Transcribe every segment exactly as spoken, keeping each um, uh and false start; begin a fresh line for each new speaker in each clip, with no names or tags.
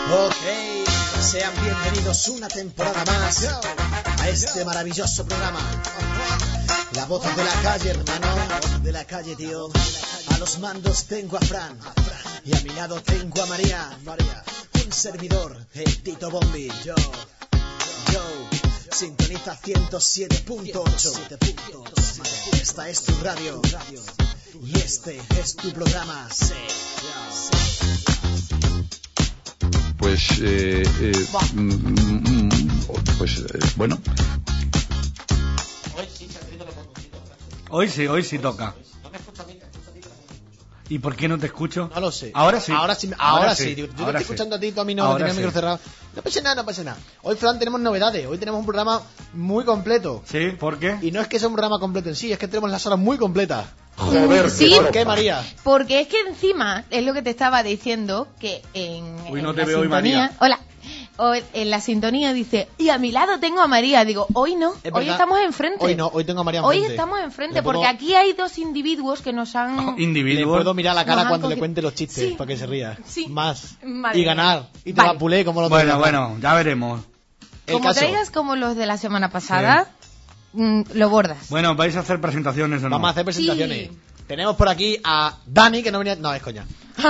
Ok, sean bienvenidos una temporada más a este maravilloso programa. La voz de la calle, hermano, de la calle, tío. A los mandos tengo a Fran y a mi lado tengo a María. Un servidor, el Tito Bombi. Yo, yo, sintoniza ciento siete punto ocho. Esta es tu radio y este es tu programa.
Pues, eh, eh, mm, mm, pues, eh, bueno.
Hoy sí, hoy sí toca. ¿Y por qué no te escucho?
No lo sé.
Ahora sí.
Ahora sí. Ahora, ahora sí. sí. Yo, yo
ahora
te estoy
sí.
escuchando a ti, tú a mí no,
Ahora
tenía el
sí.
micro cerrado. No pasa nada, no pasa nada. Hoy, Fran, tenemos novedades. Hoy tenemos un programa muy completo.
¿Sí? ¿Por qué?
Y no es que sea un programa completo en sí, es que tenemos las horas muy completas.
Joder,
Sí.
¿Por qué, María?
Porque es que encima, es lo que te estaba diciendo, que en,
Uy, no
en
te
la
veo hoy,
sintonía...
María.
Hola. O en la sintonía dice, y a mi lado tengo a María. Digo, hoy no,
Es
hoy
verdad.
estamos enfrente.
Hoy no, hoy tengo a María
Hoy
enfrente.
estamos enfrente,
Le puedo-
porque aquí hay dos individuos que nos han...
Oh,
Le
individuo.
puedo mirar la
Nos
cara
han
cuando le
cogido-
cuente los chistes
Sí.
para que se ría.
Sí.
Más.
Madre
y
mía.
ganar. Y te
Vale.
vapulé como lo
Bueno, bueno, ya veremos.
El
Como
caso.
traigas como los de la semana pasada, mm, lo bordas.
Bueno, ¿vais a hacer presentaciones o no?
Vamos a hacer presentaciones.
Sí.
Tenemos por aquí a Dani, que no venía... No, es coña.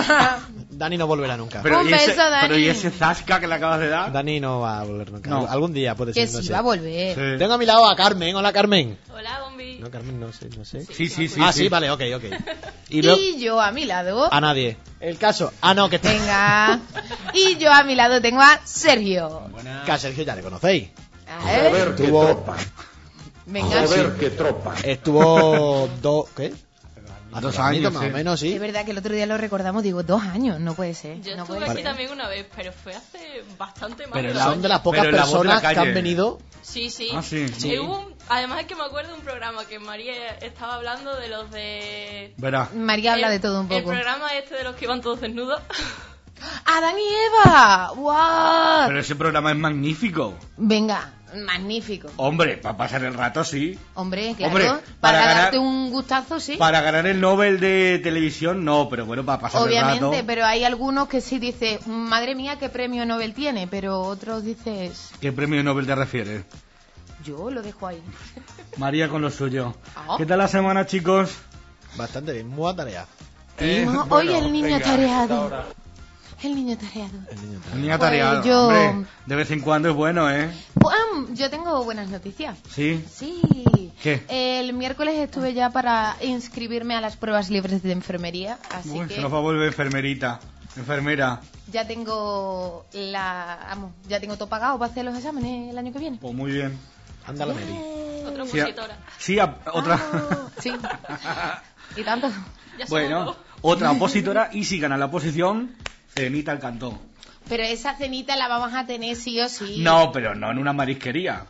Dani no volverá nunca.
Pero,
Un
¿y ese,
beso, Dani.
pero ¿y ese zasca que le acabas de dar?
Dani no va a volver nunca.
No.
Algún día puede
Que
ser, no
sí
sé.
va a volver.
Sí.
Tengo a mi lado a Carmen. Hola, Carmen.
Hola, Bombi.
No, Carmen, no sé, no sé.
Sí, sí, sí.
ah, sí, vale, ok, ok. Y
Y,
luego...
yo a mi lado...
A nadie. El caso... Ah, no, que está...
Venga. Y yo a mi lado tengo a Sergio.
Que a Sergio ya le conocéis.
A ver,
Joder, qué
Estuvo-
tropa.
venga.
Joder, qué tropa.
Estuvo dos... ¿Qué?
Dos
Hace
años,
más
sí.
o menos, sí.
Es verdad que el otro día lo recordamos, digo, dos años, no puede ser.
Yo
no
estuve
puede
aquí
ser.
también una vez, pero fue hace bastante más.
Pero
de
la-
dos
Son de
años.
las pocas
Pero la voz de la
personas que
calle.
han venido...
Sí, sí.
Ah, sí.
Sí.
Eh, hubo un- Además es que me acuerdo de un programa que María estaba hablando de los de...
Verá.
María habla
el-
de todo un
El
poco.
programa este de los que iban todos desnudos.
¡Adán y Eva! ¡Guau!
Pero ese programa es magnífico.
Venga, magnífico.
Hombre, para pasar el rato, sí.
Hombre, claro.
Hombre,
para
para ganar-
darte un gustazo, sí.
Para ganar el Nobel de televisión, no, pero bueno, para pasar el rato.
Obviamente, pero hay algunos que sí dice, madre mía, qué premio Nobel tiene, pero otros dices,
¿Qué premio Nobel te refieres?
yo lo dejo ahí.
María con lo suyo.
Ah.
¿Qué tal la semana, chicos?
Bastante bien, muy tarea.
Eh,
No,
bueno,
hoy el niño
venga.
tareado. El niño tareado.
El niño
El niño
Pues
tareado.
yo-
Hombre, de vez en cuando es bueno, ¿eh?
Bueno, yo tengo buenas noticias.
Sí.
Sí.
¿Qué?
El miércoles estuve ya para inscribirme a las pruebas libres de enfermería, así
Uy,
que
se nos va a volver enfermerita. Enfermera.
ya tengo la, vamos, ya tengo todo pagado para hacer los exámenes el año que viene.
Pues muy bien.
Anda la Mary.
Otra
Sí, a-
opositora.
sí, a- otra.
Ah, sí. Y tanto.
Ya somos
Bueno,
dos.
otra opositora y si gana la oposición, cenita al cantón.
Pero esa cenita la vamos a tener sí o sí.
No, pero no en una marisquería.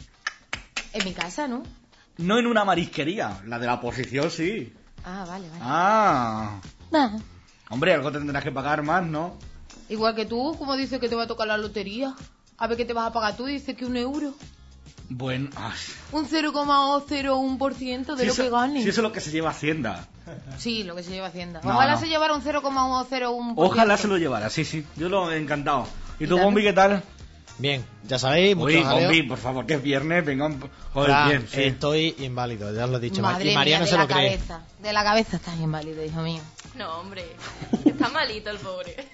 En mi casa, ¿no?
No en una marisquería. La de la oposición sí.
Ah, vale, vale.
Ah.
Nah.
Hombre, algo tendrás que pagar más, ¿no?
Igual que tú, como dices que te va a tocar la lotería. A ver qué te vas a pagar tú, dices que un euro.
Bueno, ay.
Un cero coma cero uno por ciento de
Si
lo
eso,
que ganes.
si eso es lo que se lleva Hacienda.
Sí, lo que se lleva Hacienda.
No,
Ojalá
no.
se llevara un cero coma cero uno por ciento.
Ojalá se lo llevara, sí, sí. Yo lo he encantado. ¿Y tú,
Claro.
Bombi, qué tal?
Bien, ya sabéis, mucho
Uy,
jaleo.
Bombi, por favor, que es viernes, venga un... Joder,
Fran,
bien, sí.
Estoy inválido, ya os lo he dicho.
Madre
y María
mía,
no
de
se
la
lo cree.
cabeza. De la cabeza estás inválido, hijo mío.
No, hombre. Está malito el pobre.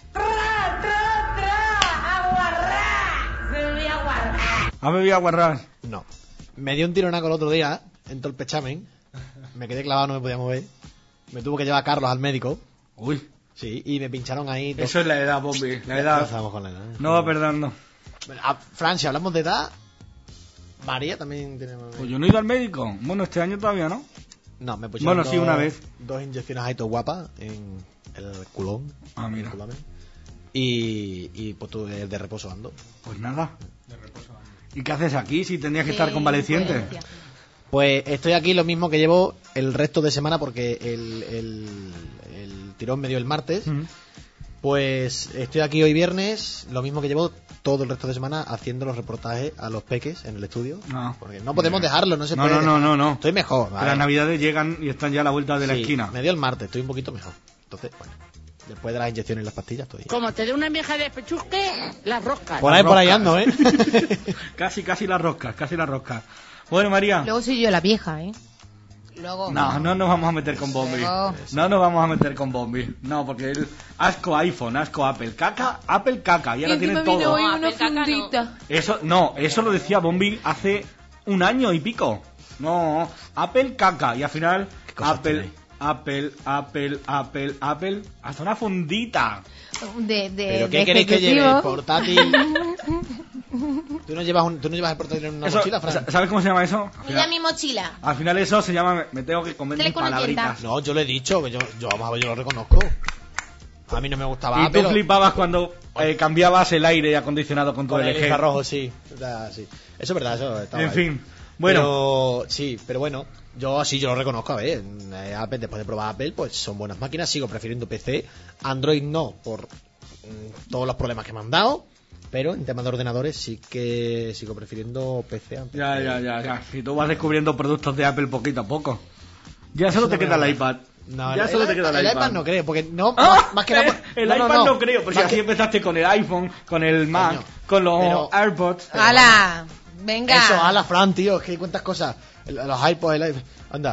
Ah, me voy a guardar.
No. Me dio un tironaco el otro día en todo el pechamen. Me quedé clavado, no me podía mover. Me tuvo que llevar a Carlos al médico.
Uy,
Sí, y me pincharon ahí. dos-
eso es la edad, Bombi, la
Ya
edad.
estamos con la edad, ¿eh?
No va perdiendo.
Bueno, a Francia, hablamos de edad. María también tiene...
Pues yo no he ido al médico. Bueno, este año todavía no.
No, me pusieron
Bueno, sí,
dos-
una vez.
Dos inyecciones ahí todo guapas en el culón.
Ah, mira.
el culamen. Y, y pues tú de, de reposo ando.
Pues nada. ¿Y qué haces aquí si tendrías que
Qué
estar convaleciente?
incoherencia.
Pues estoy aquí lo mismo que llevo el resto de semana porque el, el, el tirón me dio el martes.
Ujú.
Pues estoy aquí hoy viernes, lo mismo que llevo todo el resto de semana haciendo los reportajes a los peques en el estudio.
No.
Porque no podemos dejarlo, no se
No,
puede.
no, no,
dejar.
no, no.
Estoy mejor.
Que
¿vale?
las navidades llegan y están ya a la vuelta de la
Sí,
esquina.
Me dio el martes, estoy un poquito mejor. Entonces, bueno, Después de las inyecciones y las pastillas todavía.
Como te dé una vieja de pechusque, las roscas.
Por ahí, por ahí ando, ¿eh?
Casi, casi las roscas, casi las roscas. Bueno, María.
Luego soy yo la vieja, ¿eh? Luego...
No, no nos vamos a meter con Bombi.
Luego...
No nos vamos a meter con Bombi. No, porque él... Asco iPhone, asco Apple. Caca, Apple caca. Y ahora
y
tiene
encima vino
todo.
hoy
No,
una
Apple caca no.
fundita.
Eso, no, eso lo decía Bombi hace un año y pico. No, Apple caca. Y al final,
cosas
Apple,
tiene?
Apple, Apple, Apple, Apple. Hasta una fundita.
De, de,
¿Pero
de
qué queréis que lleve?
ejecutivo.
¿El portátil? ¿Tú no llevas, un, ¿Tú no llevas el portátil en una
Eso,
mochila, Fran?
¿sabes cómo se llama eso? Al
Mira
final,
mi mochila.
al final eso se llama... Me tengo que comer mis
Teléfono
palabritas.
No, yo lo he dicho, que yo, yo, vamos a ver, yo lo reconozco. A mí no me gustaba
Y
Apple.
tú flipabas cuando eh, cambiabas el aire acondicionado con tu
Con el
L G.
infrarrojo, sí. O sea, sí. Eso es verdad, eso está
En
guay.
fin, bueno.
Pero, sí, pero bueno, yo sí, yo lo reconozco, a ver, eh, Apple, después de probar Apple, pues son buenas máquinas, sigo prefiriendo P C, Android no, por mm, todos los problemas que me han dado, pero en temas de ordenadores sí que sigo prefiriendo P C. antes
Ya,
que-
ya, ya, ya. Si tú vas descubriendo productos de Apple poquito a poco. Ya solo
Eso
te
no me
queda
lo
el
creo.
iPad.
No,
ya
el,
solo te
el
queda
iPad,
el iPad.
no creo, porque no,
¡Ah!
más, más que nada...
El
no, no,
iPad no,
no.
creo, porque
Más
así
que-
empezaste con el iPhone, con el Mac,
Coño,
con los
pero-
AirPods.
¡Hala! Venga.
Eso, ala, Fran, tío, es que cuántas cosas. El- Los iPods, el iPad. Anda,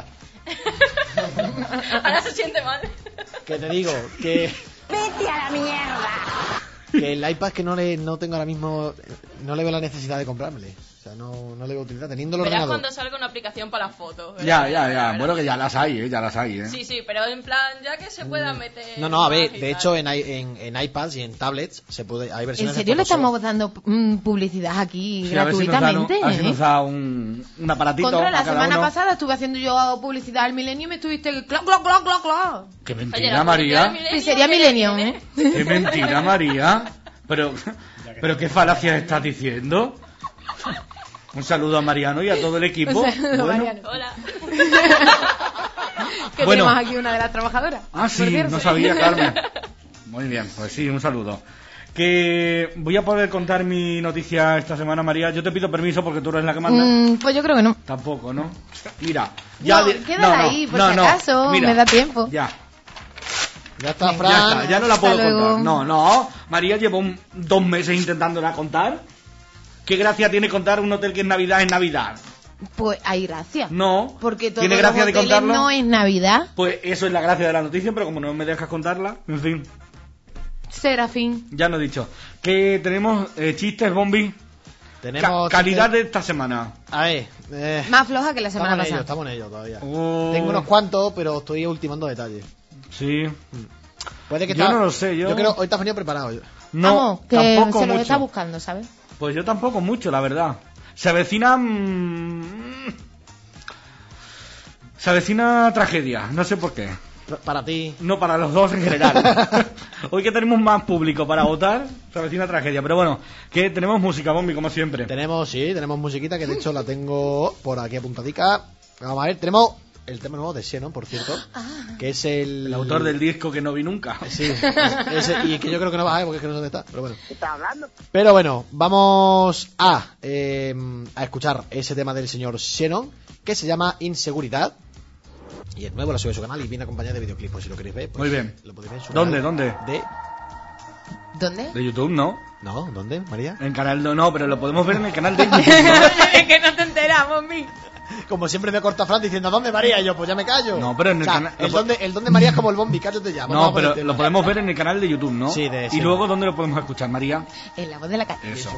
Ahora se siente mal.
que te digo, que...
¡Vete a la mierda!
Que el iPad que no le no tengo ahora mismo, no le veo la necesidad de comprármele. O sea, no, no le veo utilidad. Teniendo el
Verás
ordenador.
cuando salga una aplicación para las fotos. ¿verdad?
Ya, ya, ya.
Verás.
Bueno, que ya las hay, ¿eh? Ya las hay, ¿eh?
Sí, sí, pero en plan, ya que se pueda meter...
No, no, a ver,
más y
de
tal.
hecho en, i- en, en iPads y en tablets se puede, hay
¿En
versiones
serio
de
le
Photoshop.
estamos dando mm, publicidad aquí
Sí, a ver si nos dan un-
gratuitamente?
a ver si
¿eh?
nos da un, un aparatito.
Contra, la
a cada
semana
uno.
pasada estuve haciendo yo publicidad al Milenio y me estuviste... ¡Cloc, cloc, cloc, cloc, cloc!
Qué
Oye,
mentira,
la publicidad
María.
del
Pizzería Millennium,
viene,
¿eh?
Qué mentira, María. Pero, pero qué falacias estás diciendo. Un saludo a Mariano y a todo el equipo.
Un saludo,
Bueno.
Mariano.
Hola.
Que
Bueno.
tenemos aquí una de las trabajadoras.
Ah,
por
sí,
cierto.
no sabía, Carmen. Muy bien, pues sí, un saludo. Que voy a poder contar mi noticia esta semana, María. Yo te pido permiso porque tú eres la que manda.
Mm, pues yo creo que no.
Tampoco, ¿no? Mira,
No,
di-
quédala ahí, por si acaso,
mira,
me da tiempo.
Ya,
Ya está,
Venga,
Fran.
ya está, ya no la
hasta
puedo
luego.
contar. No, no, María llevó un- dos meses intentándola contar. ¿Qué gracia tiene contar un hotel que es Navidad en Navidad?
Pues hay gracia.
No.
Porque todo
¿Tiene gracia de contarlo?
no es Navidad.
Pues eso es la gracia de la noticia, pero como no me dejas contarla, en fin,
Serafín.
ya no he dicho. Que tenemos eh, chistes, Bombi.
Tenemos
Ca- calidad
chistes-
de esta semana.
A ver, eh,
Más floja que la semana
estamos en ello,
pasada.
estamos en ello todavía.
Oh.
Tengo unos cuantos, pero estoy ultimando detalles.
Sí.
Puede que
Yo
está-
no lo sé, yo-
creo hoy te has venido preparado. yo.
No,
Vamos, que
tampoco
se los
mucho.
está buscando, ¿sabes?
Pues yo tampoco mucho, la verdad. Se avecina... mm, se avecina tragedia, no sé por qué.
Para ti.
No, para los dos en general. Hoy que tenemos más público para votar, se avecina tragedia. Pero bueno, que tenemos música, Bombi, como siempre.
Tenemos, sí, tenemos musiquita que de hecho la tengo por aquí apuntadica. Vamos a ver, tenemos el tema nuevo de Xenon, por cierto, que es el...
El autor del disco que no vi nunca.
Sí, ese- y que yo creo que no va a ver porque es que no sé dónde está, pero bueno. ¿Qué está hablando? Pero bueno, vamos a, eh, a escuchar ese tema del señor Xenon, que se llama Inseguridad. Y es nuevo, lo sube a su canal y viene acompañado de videoclip, pues si lo queréis ver. Pues
Muy bien.
Lo podéis ver en su
¿Dónde,
canal
dónde?
De...
¿Dónde?
De YouTube, ¿no?
No, ¿dónde, María?
En canal no, no, pero lo podemos ver en el canal de YouTube.
Es que no te enteramos, mi.
Como siempre me corta Fran diciendo ¿dónde María? Y yo, pues ya me callo.
No, pero en el
O sea,
cana-
el
lo-
donde, el donde María es como el bombi, cállate ya. vamos
No,
a por el
pero
tema.
lo podemos ver en el canal de YouTube, ¿no?
Sí, de
Y
sí.
luego, ¿dónde lo podemos escuchar, María?
En la voz de la calle.
Eso.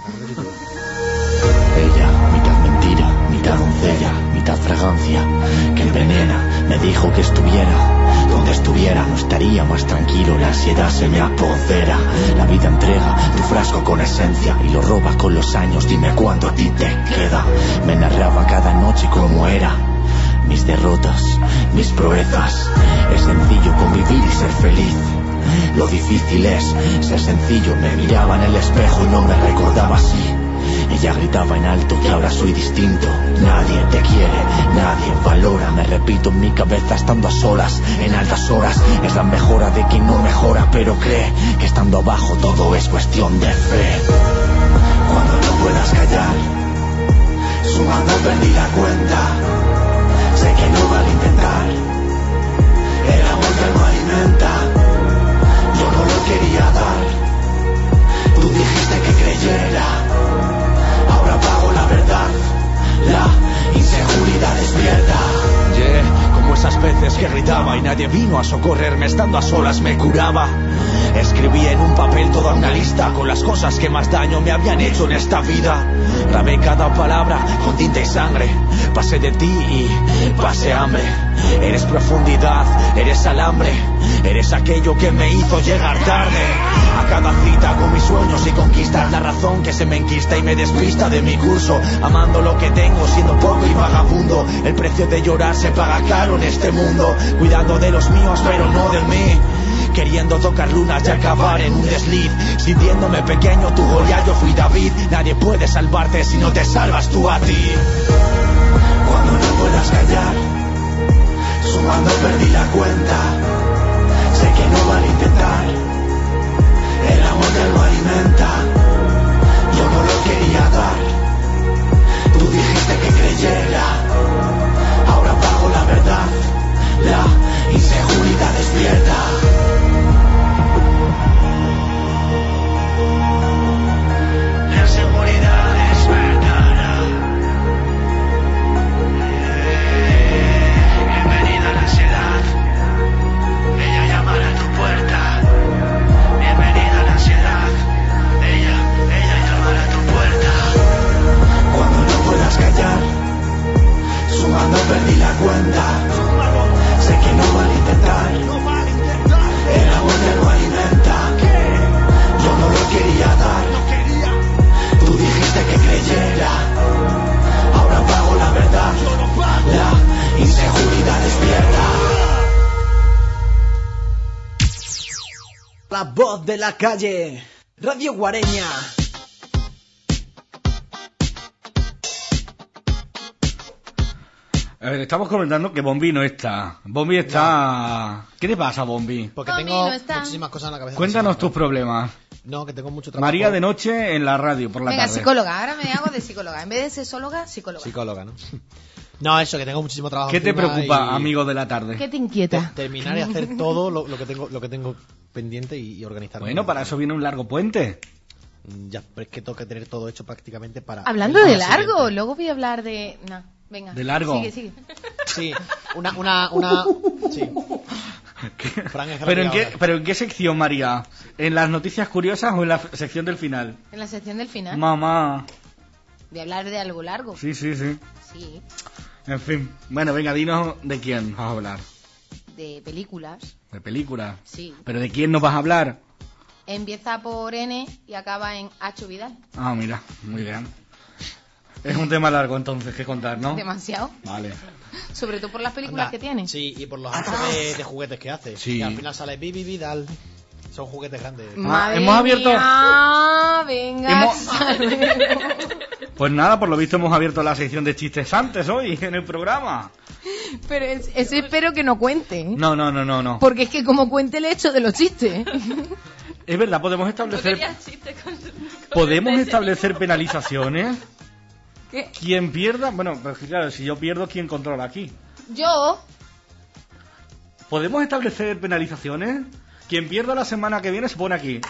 Ella, mitad mentira, mitad doncella, mitad fragancia, que envenena, me dijo que estuviera donde estuviera, no estaría más tranquilo, la ansiedad se me apodera, la vida entrega tu frasco con esencia y lo robas con los años, dime cuánto a ti te queda, me narraba cada noche cómo era, mis derrotas, mis proezas, es sencillo convivir y ser feliz. Lo difícil es ser sencillo, me miraba en el espejo y no me recordaba así. Ella gritaba en alto que ahora soy distinto. Nadie te quiere, nadie valora. Me repito en mi cabeza estando a solas, en altas horas. Es la mejora de quien no mejora, pero cree que estando abajo todo es cuestión de fe. Cuando no puedas callar, sumando perdí la cuenta. Sé que no vale intentar, el amor que no alimenta. Yo no que gritaba y nadie vino a socorrerme, estando a solas me curaba. Escribí en un papel toda una lista con las cosas que más daño me habían hecho en esta vida. Grabé cada palabra con tinta y sangre. Pasé de ti y pasé hambre. Eres profundidad, eres alambre, eres aquello que me hizo llegar tarde a cada cita con mis sueños y conquistas. La razón que se me enquista y me despista de mi curso, amando lo que tengo, siendo poco y vagabundo. El precio de llorar se paga caro en este mundo, cuidando de los míos pero no de mí. Queriendo tocar lunas y acabar en un desliz, sintiéndome pequeño, tu Goliat, yo fui David. Nadie puede salvarte si no te salvas tú a ti. Cuando no puedas callar, sumando perdí la cuenta. Sé que no vale intentar, el amor te lo alimenta. Yo no lo quería dar, tú dijiste que creyera. Ahora pago la verdad, la inseguridad despierta. La inseguridad despertará. Bienvenida a la ansiedad, ella llamará a tu puerta. Bienvenida a la ansiedad, ella, ella llamará a tu puerta. Cuando no puedas callar, sumando perdí la cuenta. Sé que no vale intentar, el amor te lo alimenta. Yo no lo quería dar, tú dijiste que creyera. Ahora pago la verdad, la inseguridad despierta.
La voz de la calle, Radio Guareña.
A ver, estamos comentando que Bombi no está. Bombi está... ¿Qué te pasa, Bombi?
Porque
Bombi
tengo
no está.
muchísimas cosas en la cabeza.
Cuéntanos tus problemas.
No, que tengo mucho trabajo.
María de noche en la radio por la
Venga,
tarde.
psicóloga, ahora me hago de psicóloga. En vez de sexóloga, psicóloga.
Psicóloga, ¿no? No, eso, que tengo muchísimo trabajo.
¿Qué te
encima
preocupa,
y
amigo de la tarde?
¿Qué te inquieta?
te- terminar y hacer todo lo, lo que tengo lo que tengo pendiente y, y organizarme.
Bueno, para eso viene un largo puente.
Ya, pero es que tengo que tener todo hecho prácticamente para...
Hablando
el
de
día
largo,
siguiente.
luego voy a hablar de... No, venga.
¿De largo?
Sigue, sigue.
Sí, una... una, una sí. Fran es
¿Pero en, qué,
ahora.
¿Pero en qué sección, María? ¿En las noticias curiosas o en la sección del final?
En la sección del final.
Mamá.
De hablar de algo largo.
Sí, sí, sí.
Sí.
En fin. Bueno, venga, dinos de quién vas a hablar.
De películas.
De películas.
Sí.
¿Pero de quién nos vas a hablar?
Empieza por N y acaba en H. Vidal.
Ah, mira, muy bien. Es un tema largo entonces que contar, ¿no?
Demasiado.
Vale.
Sobre todo por las películas
Anda,
que tiene.
Sí, y por los anuncios de, de juguetes que hace.
Sí.
Y al final sale Bibi Vidal. Son juguetes grandes.
Madre
hemos abierto-
mía, venga.
Hemos-
hasta luego.
Pues nada, por lo visto hemos abierto la sección de chistes antes hoy en el programa.
Pero es- ese espero que no cuente. ¿eh?
No, no, no, no, no.
Porque es que como cuente el hecho de los chistes.
Es verdad, podemos
No
establecer...
querías chistes con, con
¿Podemos
ese.
establecer penalizaciones?
¿Qué?
Quien pierda... Bueno, pues claro, si yo pierdo, ¿quién controla aquí?
Yo,
¿Podemos establecer penalizaciones? Quien pierda la semana que viene se pone aquí.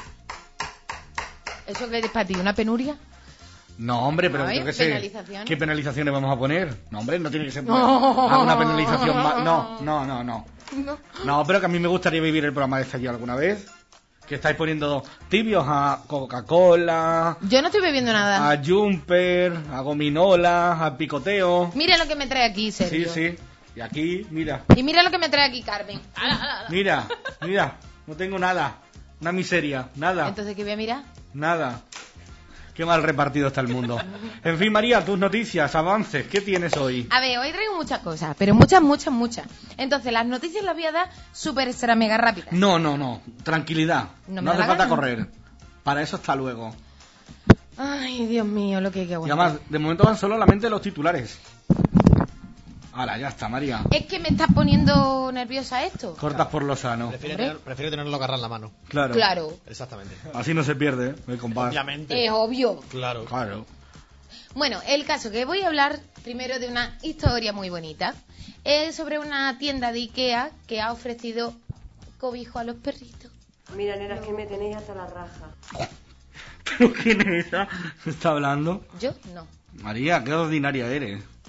¿eso qué es para ti? ¿Una penuria?
No, hombre, pero
Ay,
yo qué sé.
penalizaciones.
¿Qué penalizaciones vamos a poner? No, hombre, no tiene que ser
No.
alguna penalización más. No, no, no, no.
No.
No, pero que a mí me gustaría vivir el programa de Estallido alguna vez. Que estáis poniendo tibios a Coca-Cola,
Yo no estoy bebiendo nada.
a Jumper, a Gominola, a Picoteo.
Mira lo que me trae aquí,
Sí,
Sergio.
sí. Y aquí, mira,
Y mira lo que me trae aquí, Carmen.
mira, mira. No tengo nada. Una miseria. Nada.
Entonces, ¿qué voy a mirar?
Nada. Qué mal repartido está el mundo. En fin, María, tus noticias, avances, ¿qué tienes hoy?
A ver, hoy traigo muchas cosas, pero muchas, muchas, muchas. Entonces, las noticias las voy a dar súper extra mega rápidas.
No, no, no. Tranquilidad.
No
No,
me da
hace
la
falta
gana.
correr. Para eso está luego.
Ay, Dios mío, lo que hay que
Y
aguantar.
además, de momento van solamente los titulares. Ahora, ya está, María.
Es que me estás poniendo nerviosa esto.
Cortas por lo sano.
Prefiero,
Hombre.
tener, prefiero tenerlo agarrado en la mano.
Claro.
Claro,
Exactamente.
Así no se pierde, ¿eh? Mi compadre.
Obviamente.
es obvio.
Claro.
Claro.
Bueno, el caso que voy a hablar primero de una historia muy bonita. Es sobre una tienda de Ikea que ha ofrecido cobijo a los perritos.
Mira, nenas, que me tenéis hasta la raja.
¿Pero quién es esa? ¿Se está hablando?
Yo no.
María, qué ordinaria eres.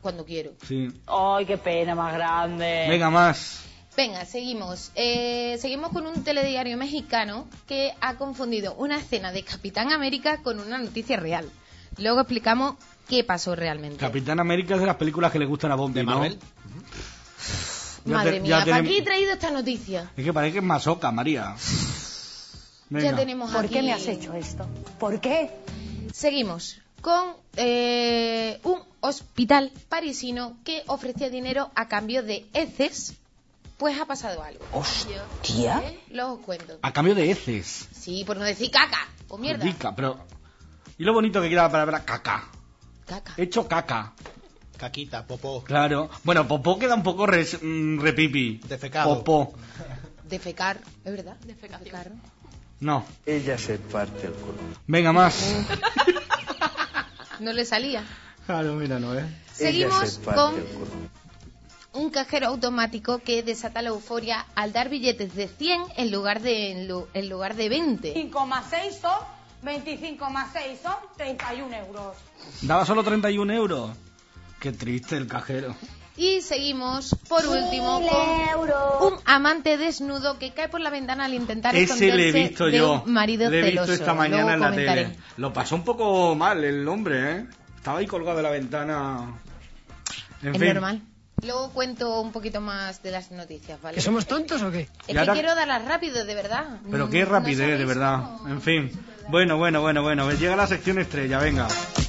cuando quiero.
Sí.
Ay, qué pena más grande.
Venga, más.
Venga, seguimos. Eh, seguimos con un telediario mexicano que ha confundido una escena de Capitán América con una noticia real. Luego explicamos qué pasó realmente.
Capitán América es de las películas que le gustan a Bondi,
¿De
¿no?
Marvel?
Ya
Madre
te-
mía,
ya
¿para
tenem-
qué he traído esta noticia?
Es que parece que es masoca, María. Venga.
Ya tenemos
¿Por
aquí...
qué me has hecho esto? ¿Por qué?
Seguimos con eh, un hospital parisino que ofrecía dinero a cambio de heces. Pues ha pasado algo.
¿Hostia?
¿Eh? Lo os cuento.
A cambio de heces.
Sí, por no decir caca o mierda.
Rica, pero... ¿Y lo bonito que queda la palabra caca?
Caca.
Hecho caca.
Caquita, popó.
Claro. Bueno, popó queda un poco res, mm, repipi.
Defecado.
Popó.
Defecar, ¿es verdad?
Defecación.
Defecar.
No.
Ella se parte el culo.
Venga, más.
No le salía.
Claro, mira, no, ¿eh?
Seguimos
Ella se parte
con
el culo.
un cajero automático que desata la euforia al dar billetes de cien en lugar de en, lu- en lugar de veinte.
cinco más seis son... veinticinco más seis son treinta y un euros.
Daba solo treinta y un euros. Qué triste el cajero.
Y seguimos, por último, con un amante desnudo que cae por la ventana al intentar
Ese
esconderse
le he visto
de
yo.
un marido
Le he visto
celoso.
esta mañana
Luego
en la
comentaré.
tele. Lo pasó un poco mal el hombre, ¿eh? Estaba ahí colgado de la ventana. En
Es
fin.
normal. Luego cuento un poquito más de las noticias, ¿vale?
¿Que somos tontos o qué?
Es
Y
que
ahora-
quiero darlas rápido, de verdad.
Pero
Mm,
qué
¿no
rapidez,
sabéis
de verdad.
cómo?
En fin. Bueno, bueno, bueno, bueno. Llega la sección estrella, venga.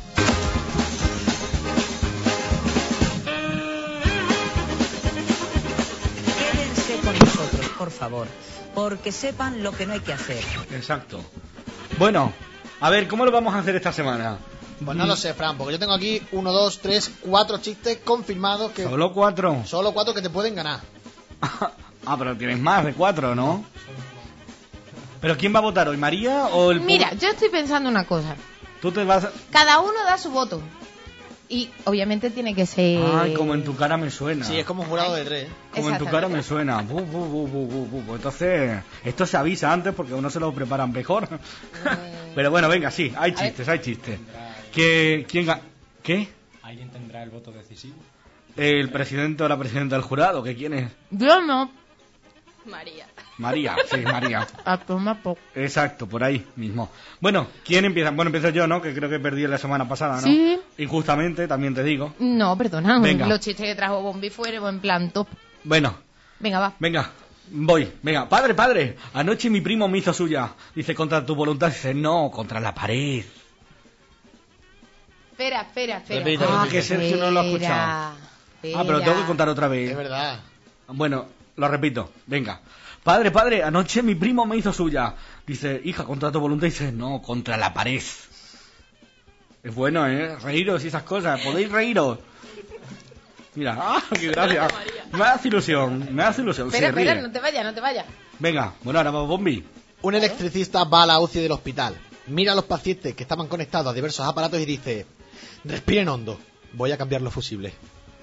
Quédense con nosotros, por favor, porque sepan lo que no hay que hacer.
Exacto. Bueno, a ver, ¿cómo lo vamos a hacer esta semana?
Pues no lo sé, Fran, porque yo tengo aquí uno, dos, tres, cuatro chistes confirmados que...
¿Solo cuatro?
Solo cuatro que te pueden ganar.
Ah, pero tienes más de cuatro, ¿no? ¿Pero quién va a votar hoy, María o el...
Mira, yo estoy pensando una cosa.
Tú te vas... a-
Cada uno da su voto. Y obviamente tiene que ser...
Ay, como en tu cara me suena.
Sí, es como un jurado de tres.
Como en tu cara me suena. Bu, bu, bu, bu, bu, bu. Pues entonces, esto se avisa antes porque uno se lo preparan mejor. Pero bueno, venga, sí, hay chistes, hay chistes. ¿Qué, ¿Quién ga- ¿Qué?
¿Alguien tendrá el voto decisivo?
¿El presidente o la presidenta del jurado? ¿Qué quién es?
Yo no.
María.
María, sí, María.
A tomar poco.
Exacto, por ahí mismo. Bueno, ¿quién empieza? Bueno, empiezo yo, ¿no? Que creo que perdí la semana pasada, ¿no?
Sí.
Injustamente, también te digo.
No, perdona.
Venga.
Los chistes que trajo Bombi fueron en plan top.
Bueno,
Venga, va.
venga, voy. Venga, padre, padre, anoche mi primo me hizo suya. Dice, contra tu voluntad. Dice, no, contra la pared.
Espera, espera, espera.
Repite,
Ah,
repite.
que Sergio no lo ha escuchado. Ah, pero tengo que contar otra vez.
Es verdad.
Bueno, lo repito, venga. Padre, padre, anoche mi primo me hizo suya. Dice, hija, contra tu voluntad. Dice, no, contra la pared. Es bueno, ¿eh? Reíros y esas cosas. ¿Podéis reíros? Mira, ¡ah, qué gracia! Me hace ilusión, me hace ilusión.
Espera,
Se ríe.
espera, no te vayas, no te vayas.
Venga, bueno, ahora vamos, Bombi.
Un electricista va a la U C I del hospital. Mira a los pacientes que estaban conectados a diversos aparatos y dice: respiren hondo, voy a cambiar los fusibles.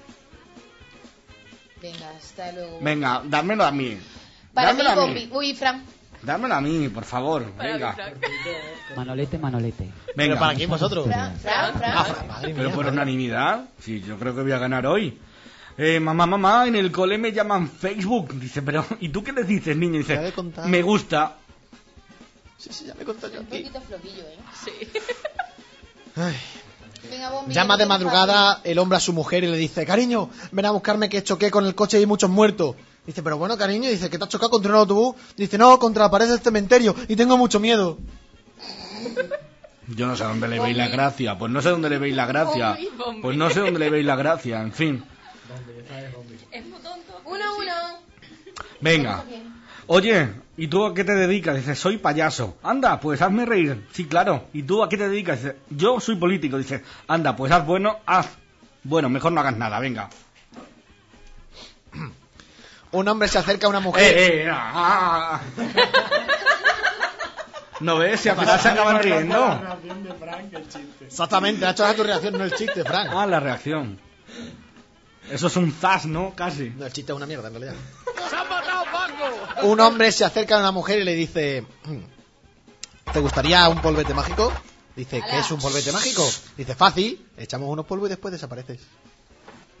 Venga, hasta luego.
Venga, dármelo a mí.
Para mí,
Dármelo a
Bombi.
mí.
Uy, Fran.
Dármelo a mí, por favor.
Para
Venga.
mí, Frank.
Manolete, Manolete.
Venga.
¿Pero para quién vosotros?
Fran, Fran, Fran.
Ah, Fran, madre
Pero
mía.
por unanimidad. Sí, yo creo que voy a ganar hoy. Eh, mamá, mamá, en el cole me llaman Facebook. Dice, pero ¿y tú qué les dices, niño?
Ya le he
Dice,
contado.
me gusta.
Sí, sí, ya me conté yo
Un
aquí.
poquito floquillo, ¿eh?
Sí.
Ay.
Venga, Bombi.
Llama
que
de
no te
madrugada el hombre a su mujer y le dice: cariño, ven a buscarme que choqué con el coche y hay muchos muertos. Dice: pero bueno, cariño, dice que te has chocado contra un autobús. Dice: no, contra la pared del cementerio y tengo mucho miedo.
Yo no sé dónde le veis la gracia. Pues no sé dónde le veis la gracia.
Bombi, Bombi.
Pues no sé dónde le veis la gracia. En fin.
Es muy tonto.
Uno, uno.
Venga. Oye, ¿y tú a qué te dedicas? Dice, soy payaso. Anda, pues hazme reír. Sí, claro. ¿Y tú a qué te dedicas? Dice, yo soy político. Dice, anda, pues haz bueno, haz. Bueno, mejor no hagas nada, venga.
Un hombre se acerca a una mujer.
Eh, eh, ah, ah. ¿No ves? Si al final se acaban riendo.
Exactamente, ha hecho tu reacción, no el chiste, Frank.
Ah, la reacción. Eso es un zas, ¿no? Casi.
No, el chiste es una mierda, en realidad. Un hombre se acerca a una mujer y le dice: ¿te gustaría un polvete mágico? Dice: ¿qué es un polvete mágico? Dice: fácil, echamos unos polvos y después desapareces.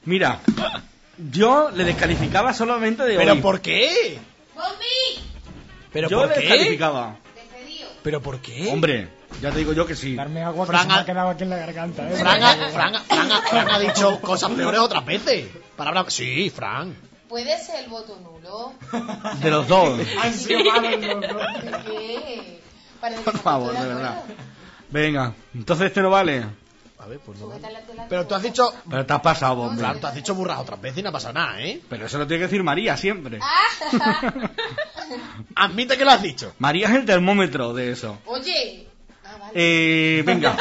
Mira, yo le descalificaba solamente de
¿Pero
hoy.
por qué?
¡Bombi!
¿Pero
yo
por
le
qué?
descalificaba.
¿Pero por qué?
Hombre, ya te digo yo que sí.
Darme agua que
Fran
se me
ha-
ha quedado aquí en la garganta, ¿eh?
Fran ha, Fran, ha- Fran ha- Fran ha dicho cosas peores otras veces. Palabra... Sí, Fran.
¿Puede ser el voto nulo?
De los dos.
Han sido malos los dos.
¿Qué? Parece que
Por
no
favor,
estoy
de verdad.
acuerdo.
Venga, entonces este no vale.
A ver, pues no.
Sujeta la tela
Pero
del
tú has
voto.
dicho...
Pero te has pasado, hombre.
Fran, tú has dicho burras otras veces y no ha pasado nada, ¿eh?
Pero eso lo tiene que decir María siempre.
Ah.
Admite que lo has dicho.
María es el termómetro de eso.
Oye. Ah, vale.
Eh, venga.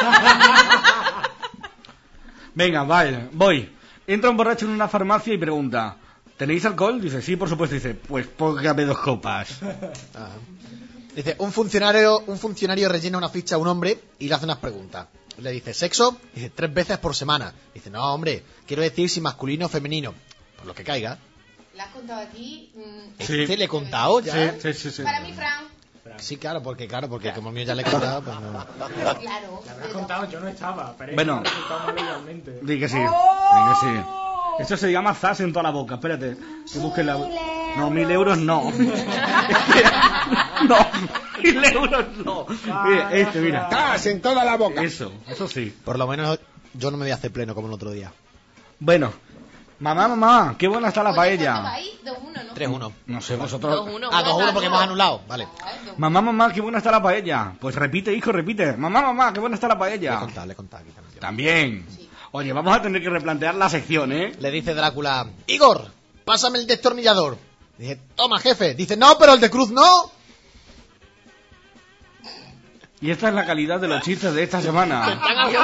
Venga, vale, voy. Entra un borracho en una farmacia y pregunta, ¿tenéis alcohol? Dice, sí, por supuesto. Dice, pues póngame dos copas.
Ah. Dice, un funcionario, un funcionario rellena una ficha a un hombre y le hace unas preguntas. Le dice, ¿sexo? Dice, tres veces por semana. Dice, no, hombre, quiero decir si masculino o femenino. Por lo que caiga.
¿La has contado aquí? Mm,
Sí.
¿Este le he contado ya?
Sí, sí, sí, sí.
Para mí, Fran.
Sí, claro, porque claro, porque como el mío ya le he contado, pues no.
Claro.
Me has contado, yo no estaba, pero
Bueno.
me ha resultado mal igualmente.
Di que sí, di que sí. Eso se llama zas en toda la boca. Espérate, que busque la... No, mil euros no. No, mil euros no. Mira, este, mira.
¡Cas en toda la boca!
Eso, eso sí.
Por lo menos yo no me voy a hacer pleno como el otro día.
Bueno, mamá, mamá, qué buena está la
Oye, ¿cuánto va
paella.
ahí? dos uno, ¿no?
tres uno.
No sé, vosotros...
Dos, uno,
Ah, dos uno porque
ganando.
hemos anulado. Vale.
Mamá, mamá, qué buena está la paella. Pues repite, hijo, repite. Mamá, mamá, qué buena está la
Le he
paella.
contado, le he contado aquí también.
También. Oye, vamos a tener que replantear la sección, ¿eh?
Le dice Drácula, Igor, pásame el destornillador. Dice, toma, jefe. Dice, no, pero el de Cruz no.
Y esta es la calidad de los chistes de esta semana.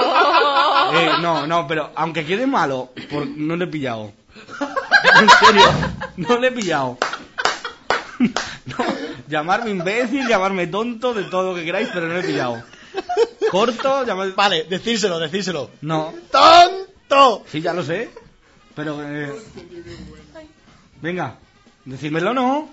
Eh, no, no, pero aunque quede malo, por- no le he pillado. En serio, no le he pillado. No, llamarme imbécil, llamarme tonto, de todo lo que queráis, pero no le he pillado. Corto, llamar...
Vale, decírselo, decírselo.
No,
¡Tonto!
sí, ya lo sé. Pero... Eh... Venga, decídmelo, ¿no?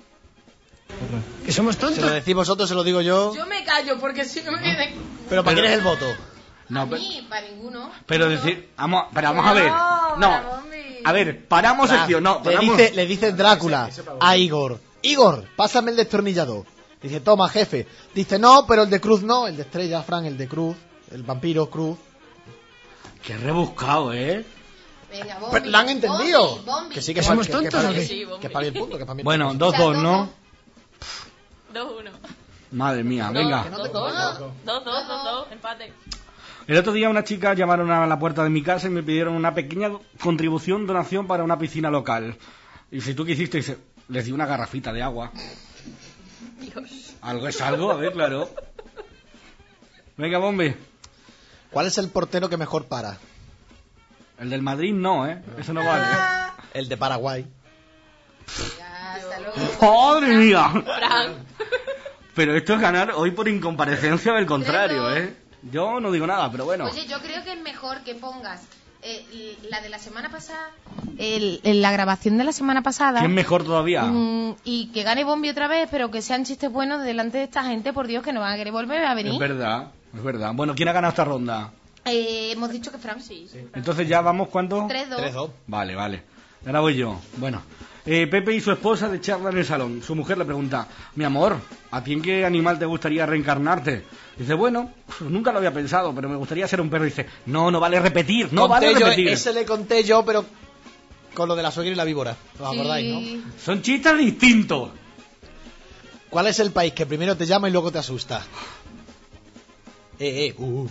Que somos
Se lo
tontos.
decís vosotros, se lo digo yo.
Yo me callo porque si no me viene...
Pero ¿para
Pero-
quién es el voto?
No,
A
pero,
mí, para ninguno.
pero decir... Vamos, pero vamos a ver. No, a ver, paramos
Ah,
sección, no,
le,
paramos...
dice, le dice Drácula a Igor, Igor, pásame el destornillador. Dice, toma, jefe. Dice, no, pero el de Cruz no. El de Estrella, Fran, el de Cruz. El vampiro, Cruz.
Qué rebuscado, ¿eh?
Venga, Bombi.
Pero, ¿la han entendido?
Bombi, Bombi.
Que sí, que,
¿Que
pa-
somos
que- que
tontos
para-
o qué?
que-
Sí, Bombi.
que pague el punto, que para mí-
Bueno, dos, dos, ¿no?
Dos, uno.
Madre mía, venga.
Dos, dos, dos, dos, dos, dos, empate.
El otro día unas chicas llamaron a la puerta de mi casa y me pidieron una pequeña contribución, donación para una piscina local. Y si tú qué hiciste, dice, les di una garrafita de agua. Algo es algo, a ver, claro. Venga, Bombi.
¿Cuál es el portero que mejor para?
El del Madrid no, ¿eh? Eso no vale.
El de Paraguay.
Ya, hasta luego.
¡Madre mía!
Fran.
Pero esto es ganar hoy por incomparecencia del contrario, ¿eh? Yo no digo nada, pero bueno.
Oye, yo creo que es mejor que pongas eh, la de la semana pasada, el, el- la grabación de la semana pasada.
¿Quién mejor todavía?
Mm, y que gane Bombi otra vez, pero que sean chistes buenos delante de esta gente, por Dios, que no van a querer volver a venir.
Es verdad, es verdad. Bueno, ¿quién ha ganado esta ronda?
Eh, hemos dicho que Fran.
Sí.
Entonces ya vamos, ¿cuánto?
tres dos.
tres dos.
Vale, vale. Ahora voy yo. Bueno, eh, Pepe y su esposa de charla en el salón. Su mujer le pregunta, mi amor, ¿a ti en qué animal te gustaría reencarnarte? Dice, bueno, pues nunca lo había pensado, pero me gustaría ser un perro. Dice, no, no vale repetir, no
Conté
vale
yo,
repetir.
ese le conté yo, pero con lo de la suegra y la víbora. ¿Os
Sí.
acordáis, no?
Son chistes distintos.
¿Cuál es el país que primero te llama y luego te asusta? Eh, eh, uh.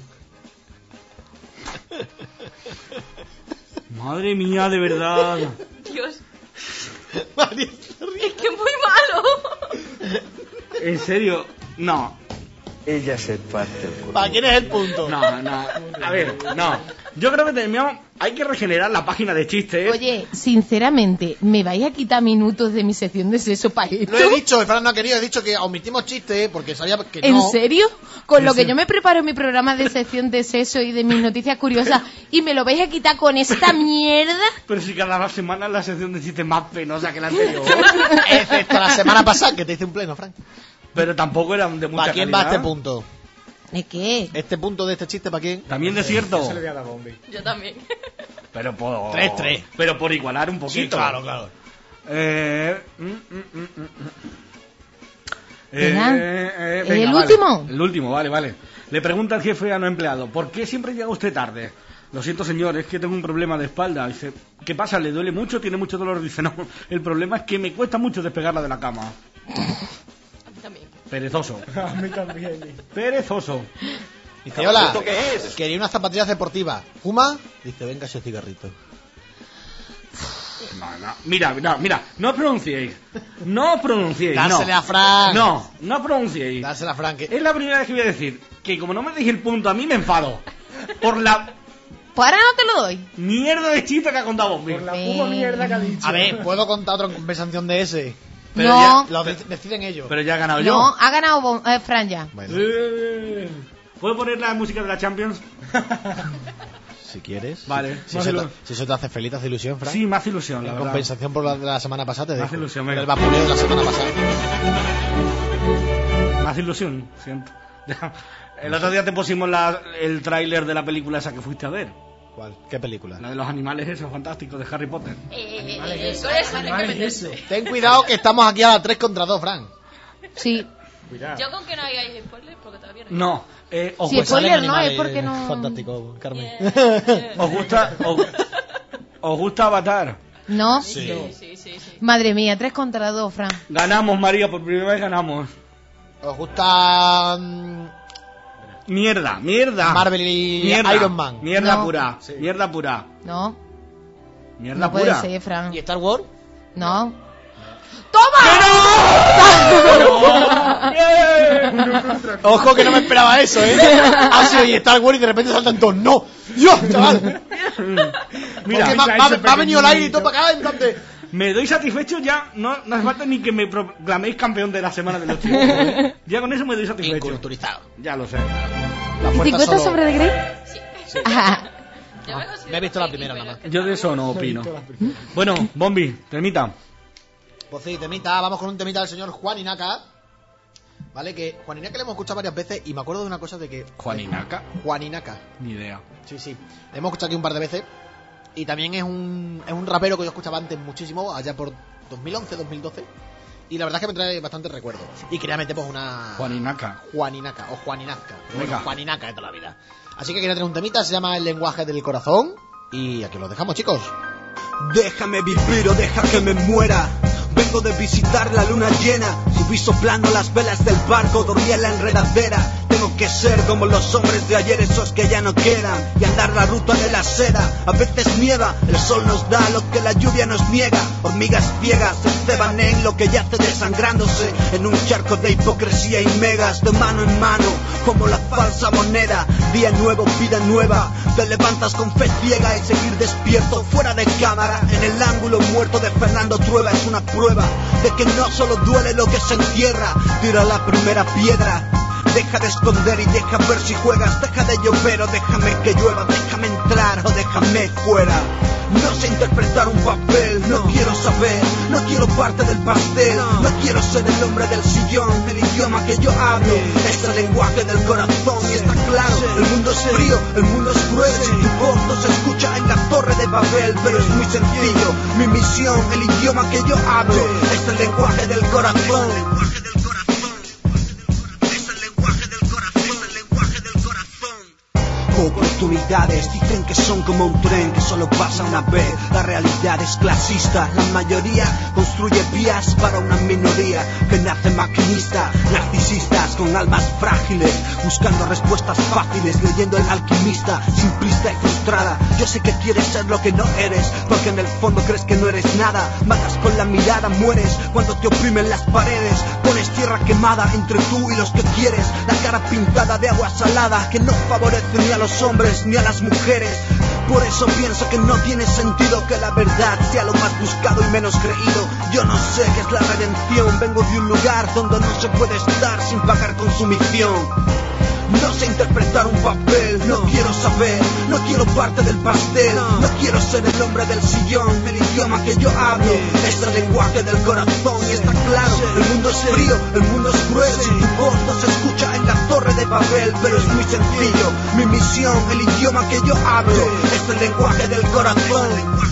Madre mía, de verdad.
Dios,
María,
es que es muy malo.
En serio, no.
Ella se parte el culo.
¿Para quién es el punto?
No, no. A ver, no. Yo creo que teníamos, hay que regenerar la página de chistes.
Oye, sinceramente, ¿me vais a quitar minutos de mi sección de sexo para esto?
Lo he dicho, el Fran no ha querido, he dicho que omitimos chistes porque sabía que
¿En
no.
serio? Con lo
Sí.
que yo me preparo en mi programa de sección de sexo y de mis noticias curiosas, ¿y me lo vais a quitar con esta mierda?
Pero si cada semana es la sección de chistes más penosa que la anterior.
Excepto la semana pasada que te hice un pleno, Fran.
Pero tampoco eran de mucha
¿Para quién va
calidad.
este punto?
¿De qué?
¿Este punto de este chiste para quién?
También desierto.
Yo se le voy a dar a Bombi.
Yo también.
Pero por...
Tres, tres.
Pero por igualar un poquito.
Sí, claro, claro.
Eh... mm, mm, mm, mm, mm.
¿Verdad?
Eh, eh,
¿El
venga, vale.
último?
El último, vale, vale. Le pregunta al jefe a no empleado, ¿por qué siempre llega usted tarde? Lo siento, señor, es que tengo un problema de espalda. Dice, ¿qué pasa? ¿Le duele mucho? ¿Tiene mucho dolor? Dice, no, el problema es que me cuesta mucho despegarla de la cama.
A mí también.
Perezoso.
A mí también.
Perezoso.
Dice, hola, quería unas zapatillas deportivas. ¿Fuma? Dice, venga ese cigarrito.
No, no. Mira, no, mira, no pronunciéis. No pronunciéis.
Dársele
no.
a Fran.
No, no pronunciéis.
Dársela a Frank.
Es la primera vez que voy a decir que como no me deis el punto a mí me enfado. Por la
Pues ahora no te lo doy.
mierda de chiste que ha contado Bombi.
Por la puta mierda que ha dicho.
A ver, ¿puedo contar otra conversación de ese?
Pero
No.
ya,
Lo de- deciden ellos.
pero ya he ganado
No,
yo.
ha ganado Bon- eh, Fran ya.
Bueno,
Eh, ¿Puedo poner la música de la Champions?
si quieres.
Vale,
Si,
más
eso
ilu-
te, si eso te hace feliz, te hace ilusión, Frank.
Sí, más ilusión, la
En
verdad.
compensación por la de la semana pasada te
Me
dejo.
hace ilusión,
Por
venga.
el vapuleo de la semana pasada.
Más ilusión, siento. Ya. El otro día te pusimos la, el tráiler de la película esa que fuiste a ver.
¿Cuál? ¿Qué película?
La de los animales esos fantásticos de Harry Potter.
Eh,
Vale,
eh,
eso.
con eso no hay que
Vale,
meterse.
eso.
Ten cuidado que estamos aquí a la tres contra dos, Frank.
Sí.
Cuidado.
Yo con que no hagáis spoilers porque todavía no.
No, eh, os,
Sí,
gusta,
spoiler
salen
no, es
animales
porque no...
Fantástico, Carmen.
Eh,
os gusta, os, os gusta Avatar.
No.
Sí, sí, sí, sí.
Madre mía, tres contra dos, Fran.
Ganamos, María, por primera vez ganamos.
¿Os gusta mm,
Mierda, mierda.
Marvel y
Mierda,
Iron Man?
Mierda
No.
pura, mierda pura.
No,
Mierda
no puede
pura.
ser, Fran.
¿Y Star Wars?
No. ¡Toma!
Ojo que no me esperaba eso, ¿eh? Ha sido y Star Wars y de repente saltan todos. ¡No! ¡Yo, chaval!
Mira,
Porque me, ha- me ha- me ha venido el aire y todo para acá, en plan de...
me doy satisfecho ya, no, no hace falta ni que me proclaméis campeón de la semana de los chicos. ¿eh? Ya con eso me doy satisfecho.
Inculturizado.
Ya lo sé.
La fuerza
¿cincuenta
solo-
sobre de Grey?
Sí.
Ajá.
Yo me considero
Me he visto la
friki,
primera
pero
nada más.
es que
Yo de eso no opino. Bueno, Bombi, termita.
Pues sí, temita, vamos con un temita del señor Juan Inaka. ¿Vale? Que Juan Inaka le hemos escuchado varias veces y me acuerdo de una cosa de que...
Juan Inaka,
Juan Inaka.
ni idea.
Sí, sí. Le hemos escuchado aquí un par de veces. Y también es un, es un rapero que yo escuchaba antes muchísimo, allá por dos mil once, dos mil doce. Y la verdad es que me trae bastante recuerdo. Y quería meter pues una...
Juan Inaka.
Juan Inaka o Juan Inazca. Pero bueno,
Venga.
Juan Inaka de toda la vida. Así que quería traer un temita, se llama El lenguaje del corazón. Y aquí lo dejamos, chicos.
Déjame vivir o deja que me muera. Vengo de visitar la luna llena. Subí soplando las velas del barco, dormí en la enredadera. Tengo que ser como los hombres de ayer, esos que ya no quedan, y andar la ruta de la seda. A veces nieva, el sol nos da lo que la lluvia nos niega. Hormigas ciegas se ceban en lo que yace desangrándose, en un charco de hipocresía y megas, de mano en mano, como la falsa moneda. Día nuevo, vida nueva. Te levantas con fe ciega y seguir despierto fuera de cámara. En el ángulo muerto de Fernando Trueba es una prueba de que no solo duele lo que se entierra. Tira la primera piedra. Deja de esconder y deja ver si juegas. Deja de llover o déjame que llueva. Déjame entrar o déjame fuera. No sé interpretar un papel, no quiero saber, no quiero parte del pastel, no quiero ser el hombre del sillón. El idioma que yo hablo es el lenguaje del corazón. Y está claro, el mundo es frío, el mundo es cruel. Si tu voz no se escucha en la torre de Babel, pero es muy sencillo, mi misión, el idioma que yo hablo es el lenguaje del corazón. Oportunidades dicen que son como un tren que solo pasa una vez. La realidad es clasista, la mayoría construye vías para una minoría que nace maquinista. Narcisistas con almas frágiles, buscando respuestas fáciles, leyendo El Alquimista, simplista y frustrada. Yo sé que quieres ser lo que no eres, porque en el fondo crees que no eres nada. Matas con la mirada, mueres cuando te oprimen las paredes. Pones tierra quemada entre tú y los que quieres, la cara pintada de agua salada que no favorece ni a los hombres ni a las mujeres. Por eso pienso que no tiene sentido que la verdad sea lo más buscado y menos creído. Yo no sé qué es la redención, vengo de un lugar donde no se puede estar sin pagar consumición. No sé interpretar un papel, no quiero saber, no quiero parte del pastel, no quiero ser el hombre del sillón, el idioma que yo hablo es el lenguaje del corazón y está claro, el mundo es frío, el mundo es cruel, si tu voz no se escucha en la torre de Babel, pero es muy sencillo, mi misión, el idioma que yo hablo es el lenguaje del corazón.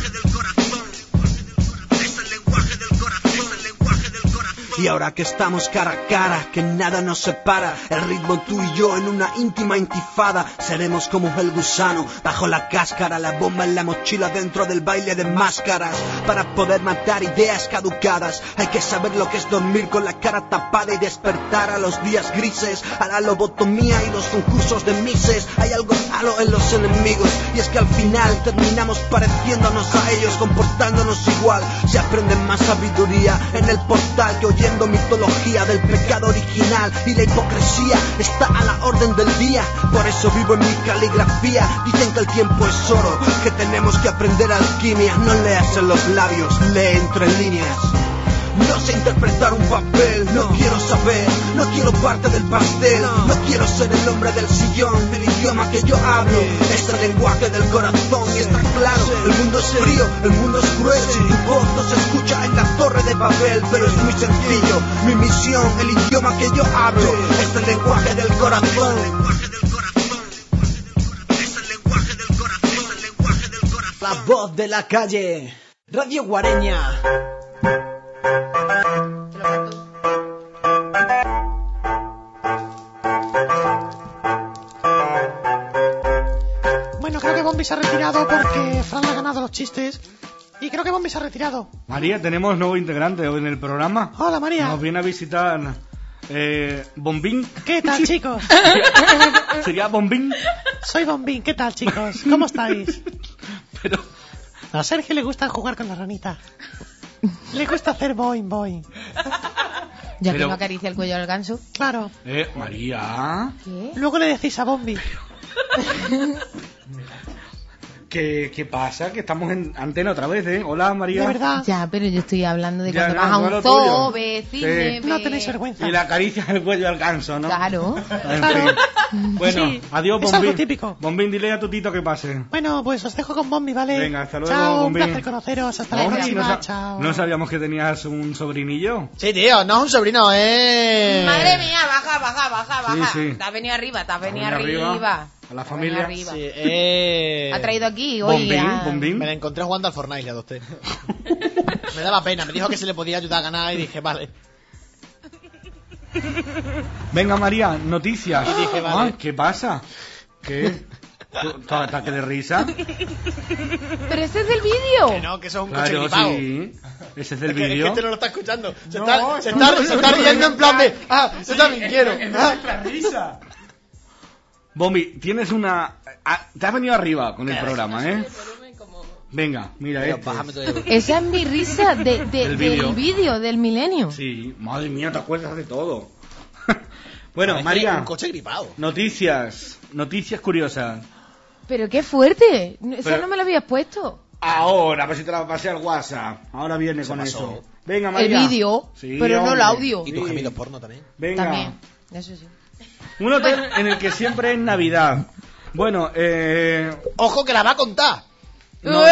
Y ahora que estamos cara a cara, que nada nos separa, el ritmo tú y yo en una íntima intifada, seremos como el gusano bajo la cáscara, la bomba en la mochila dentro del baile de máscaras. Para poder matar ideas caducadas hay que saber lo que es dormir con la cara tapada y despertar a los días grises, a la lobotomía y los concursos de mises. Hay algo malo en los enemigos y es que al final terminamos pareciéndonos a ellos, comportándonos igual. Se aprende más sabiduría en el portal que oyendo mitología del pecado original, y la hipocresía está a la orden del día, por eso vivo en mi caligrafía. Dicen que el tiempo es oro, que tenemos que aprender alquimia. No leas en los labios, lee entre líneas. No sé interpretar un papel, no quiero saber, no quiero parte del pastel, no quiero ser el hombre del sillón, el idioma que yo hablo es el lenguaje del corazón y está claro, el mundo es frío, el mundo es cruel, si tu voz no se escucha en la torre de Babel, pero es muy sencillo, mi misión, el idioma que yo hablo es el lenguaje del corazón.
La voz de la calle, Radio Guareña.
Bueno, creo que Bombi se ha retirado porque Fran ha ganado los chistes. Y creo que Bombi se ha retirado.
María, tenemos nuevo integrante hoy en el programa.
Hola, María.
Nos viene a visitar eh, Bombín.
¿Qué tal, chicos?
¿Sería Bombín?
Soy Bombín. ¿Qué tal, chicos? ¿Cómo estáis?
Pero...
A Sergio le gusta jugar con la ranita. Le gusta hacer boing, boing.
Ya
Pero-
que no acaricia el cuello al ganso.
Claro.
Eh, María...
¿Qué?
Luego le decís a Bombi.
¿Qué, ¿Qué pasa? Que estamos en antena otra vez, ¿eh? Hola, María.
De verdad.
Ya, pero yo estoy hablando de
Ya,
cuando
no,
vas a
no es
un
lo
zoo,
tuyo.
ves
Sí.
cine,
No
ves-
tenéis vergüenza.
Y la caricia el cuello al ganso, ¿no?
Claro.
En
Claro.
fin. Bueno,
Sí,
adiós,
es algo
Bombín.
típico.
Bombín, dile a tu tito que pase.
Bueno, pues os dejo con Bombi, ¿vale?
Venga, hasta luego,
Chao,
Bombi.
un placer conoceros. Hasta la
Bombi,
próxima.
¿no, sa-
Chao.
¿no sabíamos que tenías un sobrinillo?
Sí, tío, no es un sobrino, eh.
Madre mía, baja, baja, baja,
Sí,
baja.
sí.
Te has venido arriba, te has venido
venido
arriba.
arriba. A la
Te has venido
familia.
arriba.
Sí, eh.
Ha traído aquí hoy
Bombín,
a...
Bombín.
Me la encontré jugando al Fortnite, le adopté. Me daba pena, me dijo que se le podía ayudar a ganar y dije, vale.
Venga, María, noticias.
Y dije, vale.
Ah, ¿qué pasa? ¿Qué? ¿Tu, tu ataque de risa?
Pero ese es del vídeo.
Que no, que eso es un coche
Claro,
gripado.
sí. Ese es del
Es que, es que
vídeo.
este no lo está escuchando. Se
No,
está, se
no,
está,
no,
se
no,
está
no,
riendo
no,
en plan
no.
de, ah, yo también quiero. Ah.
risa. Bombi, tienes una... ah, te has venido arriba con el programa, ¿eh? Venga, mira
Pero
este.
bájame todavía.
Esa es mi risa de, de-
Del vídeo.
del vídeo del milenio.
Sí, madre mía, te acuerdas de todo. Bueno,
Parece
María,
un coche gripado.
noticias, noticias curiosas.
Pero qué fuerte. Eso
Pero-
no me lo habías puesto.
Ahora, pues si te la pasé al WhatsApp. Ahora viene con
pasó.
eso. Venga,
El
María.
vídeo,
Sí,
pero no el
hombre.
audio.
Y tus
Sí.
gemidos porno también.
Venga.
También. Eso sí.
Un hotel en el que siempre es Navidad. Bueno, eh...
Ojo que la va a contar.
no,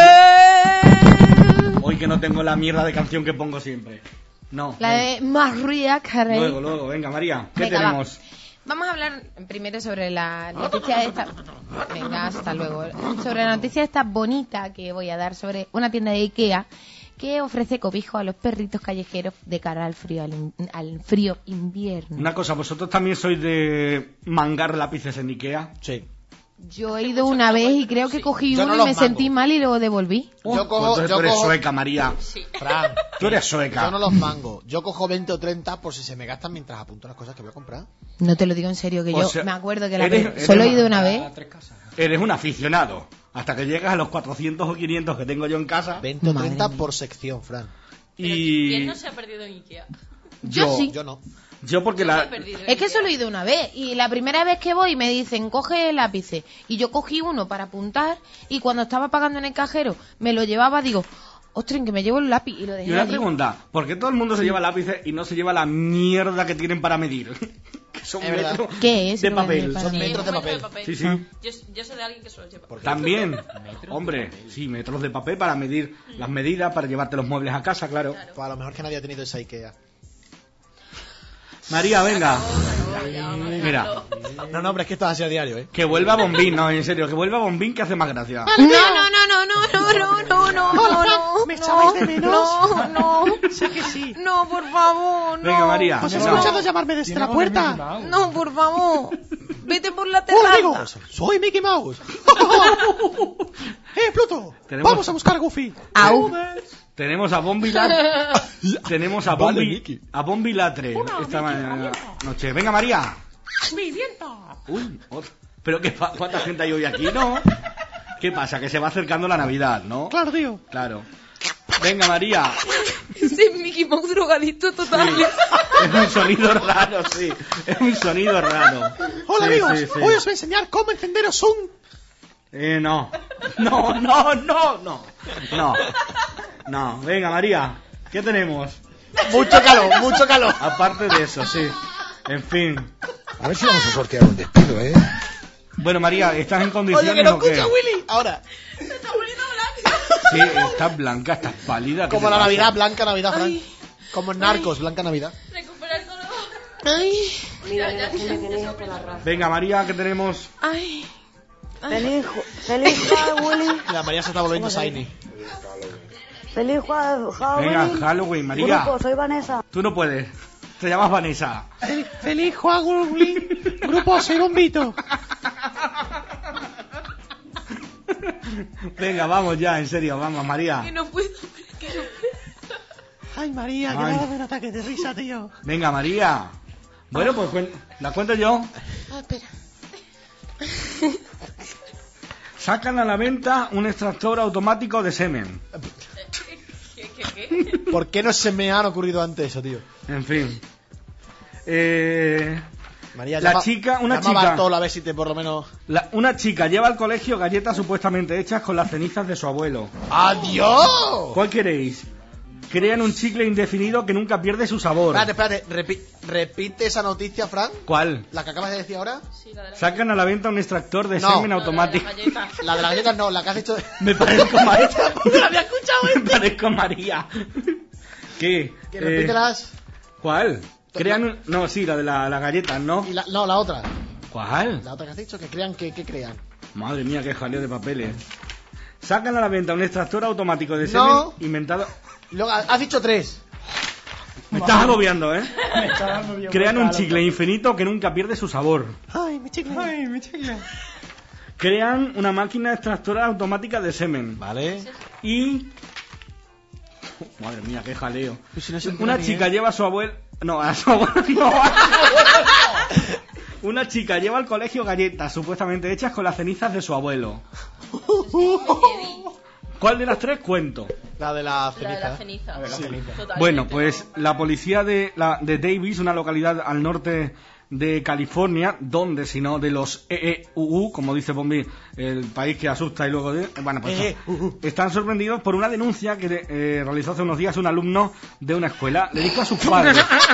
hoy que no tengo la mierda de canción que pongo siempre. No.
La de María Carey.
Luego, luego, venga, María, ¿qué
Venga,
tenemos?
va. Vamos a hablar primero sobre la noticia esta. Venga, hasta luego. Sobre la noticia esta bonita que voy a dar sobre una tienda de Ikea que ofrece cobijo a los perritos callejeros de cara al frío al, in- al frío invierno.
Una cosa, ¿vosotros también sois de mangar lápices en Ikea?
Sí.
Yo he ido una vez y creo que cogí
Yo
uno
no
y
los
me
mango.
sentí mal y luego devolví.
Yo
Pues
cojo,
entonces
yo
tú eres
cojo,
sueca, María.
Fran,
Tú eres sueca.
yo no los mango. Yo cojo veinte o treinta por si se me gastan mientras apunto las cosas que voy a comprar.
No te lo digo en serio, que
O
yo
sea,
me acuerdo que la
eres-
vez-
eres
solo he
una-
ido una vez.
Eres un aficionado. Hasta que llegas a los cuatrocientos o quinientos que tengo yo en casa.
veinte o
Madre
treinta
mía.
por sección, Fran.
Y
¿Quién no se ha perdido en Ikea?
Yo sí.
Yo no.
yo porque
Yo me he
la...
perdido en
Es que
Ikea.
solo he ido una vez y la primera vez que voy me dicen coge lápices y yo cogí uno para apuntar y cuando estaba pagando en el cajero me lo llevaba, digo, ostras, que me llevo el lápiz y lo
Y
dejé
una
allí.
pregunta, ¿por qué todo el mundo se lleva lápices y no se lleva la mierda que tienen para medir? Que son
Es verdad.
metros
¿Qué es
de
un
papel.
año para
Son
mí?
metros de
Un metro
papel.
Sí, sí.
Yo, yo sé de alguien que suele llevar.
También, hombre, sí, metros de papel para medir las medidas, para llevarte los muebles a casa, claro.
Pues a lo mejor que nadie ha tenido esa Ikea.
María, venga. Mira,
No, no, pero es que esto es así a diario, ¿eh?
que vuelva Bombín, no, en serio, que vuelva Bombín que hace más gracia.
No, no, no, no, no, no, no, no, no,
Hola,
no,
Fran,
no,
¿me echabais de menos?
no, no,
Sé que sí.
no, por favor, no.
Venga, María.
¿Os he
no.
escuchado llamarme desde la puerta?
No, por favor. Vete por la
¡Hola,
terraza.
amigos! ¡Soy Mickey Mouse! ¡Eh, Pluto!
Tenemos-
¡Vamos a buscar a Goofy!
Au.
Tenemos a Bombi Latre. Tenemos a
Vale,
Bombi,
Miki.
a Bombi Latre esta mañana noche. Venga, María.
¡Mi viento!
Uy, otra. Pero qué pa- ¿cuánta gente hay hoy aquí, no? ¿Qué pasa? Que se va acercando la Navidad, ¿no?
Claro, tío.
Claro. Venga, María.
Ese es Mickey Mouse drogadicto total.
Es un sonido raro, sí. Es un sonido raro.
Hola,
Sí,
amigos.
sí, sí.
Hoy os voy a enseñar cómo encenderos un...
Eh, no. No, no, no, no. No. No. Venga, María. ¿Qué tenemos?
Mucho calor, mucho calor.
Aparte de eso, sí. En fin.
A ver si vamos a sortear un despido, ¿eh?
Bueno, María, ¿estás en
Oye,
condiciones
que no
o qué?
escucha Willy. Ahora,
Sí, estás blanca, estás pálida. ¿qué
como
te
la
pasa?
Navidad, Blanca Navidad, Frank.
Ay.
Como en Narcos, Blanca Navidad.
Recupera el color.
Ay,
Mira, nena, que me tenéis hasta la raja.
Venga, María, ¿qué tenemos?
ay.
Feliz, ju- feliz Halloween.
La María se está volviendo shiny.
Feliz Hua-
Venga,
Halloween.
Halloween, María.
Grupo, soy Vanessa.
Tú no puedes. Te llamas Vanessa.
Fel- ¡Feliz Halloween! Grupo, soy Bombito.
Venga, vamos ya, en serio, vamos, María.
Que no puedo, que no puedo.
Ay, María, que
Ay.
me ha dado un ataque de risa, tío.
Venga, María. Bueno, pues cuen- la cuento yo.
Ah, espera.
Sacan a la venta un extractor automático de semen.
¿Qué, qué, qué?
¿Por qué no se me han ocurrido antes eso, tío?
En fin. Eh,
María,
La
llama-
chica, una
llama a
chica.
Bartolo a ver si te por lo menos...
la- una chica lleva al colegio galletas supuestamente hechas con las cenizas de su abuelo.
¡Adiós!
¿Cuál queréis? Crean un chicle indefinido que nunca pierde su sabor.
Espérate, espérate, repi- repite esa noticia, Frank.
¿Cuál?
La que acabas de decir ahora.
Sí, la de la
Sacan a la venta un extractor de
No.
semen
No,
automático.
la de las galletas.
La de las galletas no, la que has dicho...
Me parezco a María.
¡No la había escuchado
Me
este!
parezco a María. ¿Qué?
Que
Eh,
repítelas.
¿Cuál? Crean un... No, sí, la de la- las galletas, ¿no?
Y la, no, la otra.
¿Cuál?
La otra que has dicho, que crean, que, que crean.
Madre mía, qué jaleo de papeles. Sacan a la venta un extractor automático de semen
No.
inventado...
Luego, has dicho tres.
Me estás agobiando, ¿eh? Crean un chicle infinito que nunca pierde su sabor.
Ay, mi chicle. Ay, mi chicle.
Crean una máquina extractora automática de semen.
Vale.
Y... Madre mía, qué jaleo.
Pues si no se
Una
entera ni,
chica
¿eh?
lleva a su abuelo... No, a su abuelo no. A su abuelo no. Una chica lleva al colegio galletas supuestamente hechas con las cenizas de su abuelo. ¿Cuál de las tres cuento?
La de la
La de la
ceniza.
ceniza.
Sí.
Totalmente,
Bueno,
¿no?
pues la policía de, la, de Davis, una localidad al norte de California, donde si no de los E E U U, como dice Bombi, el país que asusta y luego... De, bueno, pues
E E U U.
están sorprendidos por una denuncia que eh, realizó hace unos días un alumno de una escuela. Le dijo a sus padres...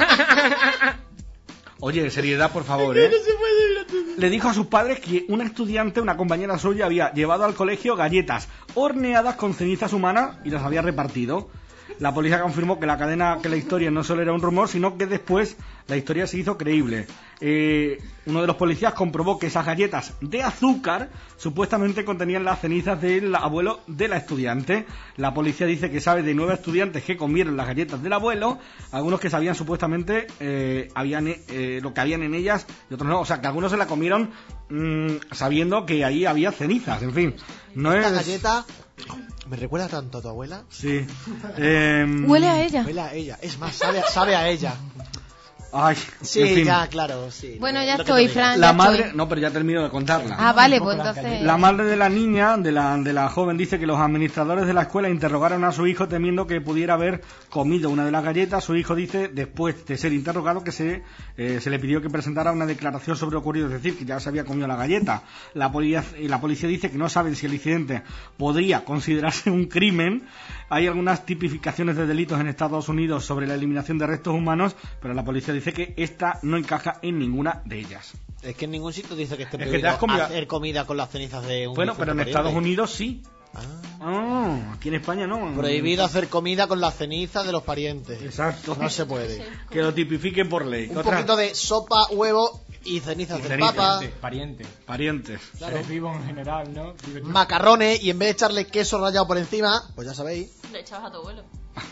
Oye, seriedad, por favor, ¿eh? Le dijo a sus padres que una estudiante, una compañera suya, había llevado al colegio galletas horneadas con cenizas humanas y las había repartido. La policía confirmó que la cadena, que la historia no solo era un rumor, sino que después la historia se hizo creíble. Eh, uno de los policías comprobó que esas galletas de azúcar supuestamente contenían las cenizas del abuelo de la estudiante. La policía dice que sabe de nueve estudiantes que comieron las galletas del abuelo, algunos que sabían supuestamente eh, habían, eh, lo que habían en ellas y otros no. O sea, que algunos se la comieron mmm, sabiendo que ahí había cenizas. En fin, no
Esta
es...
galleta me recuerda tanto a tu abuela.
Sí. Eh,
Huele a ella.
Huele a ella. Es más, sabe, sabe a ella.
Ay,
Sí,
en fin.
ya, claro, sí.
Bueno, ya
Lo que
estoy,
te
Fran.
La
ya
madre,
estoy.
no, pero ya termino de contarla.
Ah, vale, pues entonces...
La madre de la niña, de la, de la joven, dice que los administradores de la escuela interrogaron a su hijo temiendo que pudiera haber comido una de las galletas. Su hijo dice, después de ser interrogado, que se, eh, se le pidió que presentara una declaración sobre lo ocurrido, es decir, que ya se había comido la galleta. La policía, la policía dice que no saben si el incidente podría considerarse un crimen. Hay algunas tipificaciones de delitos en Estados Unidos sobre la eliminación de restos humanos, pero la policía dice parece que esta no encaja en ninguna de ellas.
Es que en ningún sitio dice que esté
Es que
prohibido
te has comido-
hacer comida con las cenizas de un
Bueno,
difunto
pero en
pariente.
Estados Unidos sí. Ah, aquí en España no.
Prohibido hacer comida con las cenizas de los parientes.
Exacto.
No se puede.
Que lo tipifiquen por ley.
Un
Otra-
poquito de sopa, huevo y cenizas
Y
de
cenizas,
papa.
sí.
Pariente.
Parientes.
Claro.
Seres vivos en general, ¿no? Vive-
Macarrones y en vez de echarle queso rallado por encima, pues ya sabéis.
Le echabas a tu abuelo.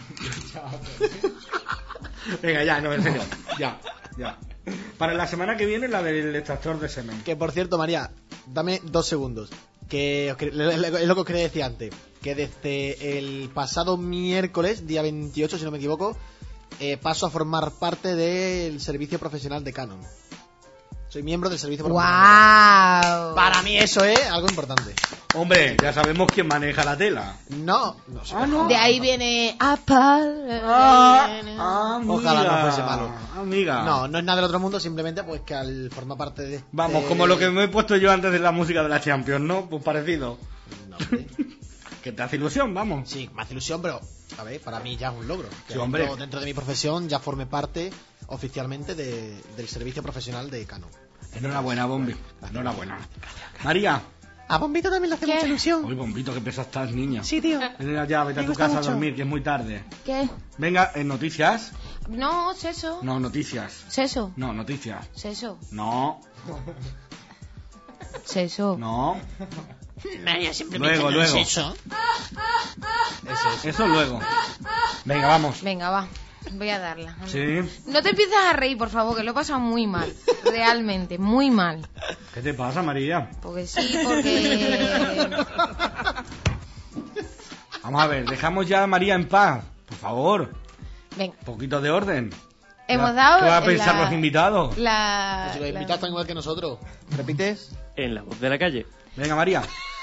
Venga, ya, no, en serio. Ya, ya. Para la semana que viene, la del extractor de semen.
Que por cierto, María, dame dos segundos. Que os quer- es lo que os quería decir antes. Que desde el pasado miércoles, día veintiocho, si no me equivoco, eh, paso a formar parte del servicio profesional de Canon. Soy miembro del servicio profesional de Canon.
¡Wow!
Para mí eso es algo importante.
Hombre, ya sabemos quién maneja la tela.
No, no sé.
Ah, no.
De ahí viene Apple.
Ah, amiga.
Ojalá no fuese malo.
Amiga.
No, no es nada del otro mundo, simplemente pues que al formar parte de...
Vamos,
de-
como lo que me he puesto yo antes de la música de la Champions, ¿no? Pues parecido.
No, hombre.
Que te hace ilusión, vamos.
Sí, me hace ilusión, pero a ver, para mí ya es un logro. Que
Sí, hombre.
Dentro, dentro de mi profesión ya forme parte oficialmente de- del servicio profesional de Canon.
Enhorabuena, Bombi. Enhorabuena. María.
A Bombito también le hace
¿Qué?
mucha ilusión.
Uy, Bombito, qué pesa estás, niña.
Sí, tío.
Venga, ya, vete a
Me
tu
gusta
casa a
mucho.
dormir, que es muy tarde.
¿Qué?
Venga, en noticias.
No, seso.
No, noticias.
Seso.
No, noticias.
Seso.
No,
Seso.
no.
María siempre
Luego,
me dice,
luego.
¿no es eso?
Eso, eso luego. Venga, vamos.
Venga, va. Voy a darla.
Sí.
No te empieces a reír, por favor, que lo he pasado muy mal. Realmente, muy mal.
¿Qué te pasa, María?
Porque sí, porque...
Vamos a ver, dejamos ya a María en paz. Por favor,
Venga,
un poquito de orden.
hemos
¿Qué
dado...
¿Qué van a pensar
la-
los invitados?
La...
Pues si los
la-
invitados están igual que nosotros. ¿Repites?
En la voz de la calle.
Venga, María.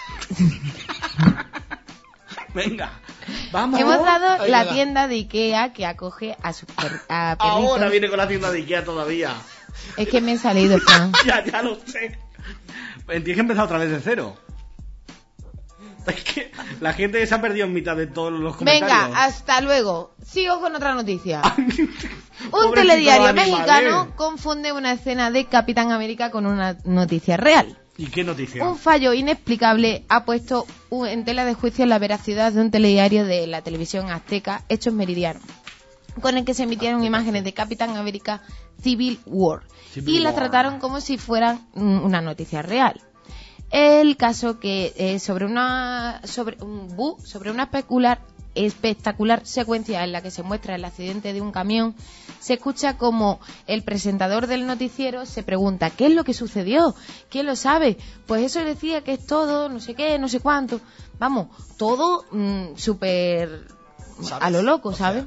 Venga, vamos.
Hemos dado
Ahí
la
va.
tienda de Ikea que acoge a sus per- a perritos.
Ahora viene con la tienda de Ikea todavía.
Es que me he salido, Fran.
Ya, ya lo sé. Tienes que empezar otra vez de cero. Es que la gente se ha perdido en mitad de todos los comentarios.
Venga, hasta luego. Sigo con otra noticia. Un
Pobrecito
telediario
animal,
mexicano
¿eh?
confunde una escena de Capitán América con una noticia real.
¿Y qué noticia?
Un fallo inexplicable ha puesto un- en tela de juicio la veracidad de un telediario de la televisión azteca, Hechos Meridianos, con el que se emitieron imágenes de Capitán América Civil War
Civil
y las
War.
trataron como si fueran mm, una noticia real. El caso que eh, sobre una sobre un bu, sobre una especular espectacular secuencia en la que se muestra el accidente de un camión, se escucha como el presentador del noticiero se pregunta ¿qué es lo que sucedió? ¿Quién lo sabe? Pues eso decía que es todo, no sé qué, no sé cuánto. Vamos, todo mm, súper a lo loco, ¿sabes?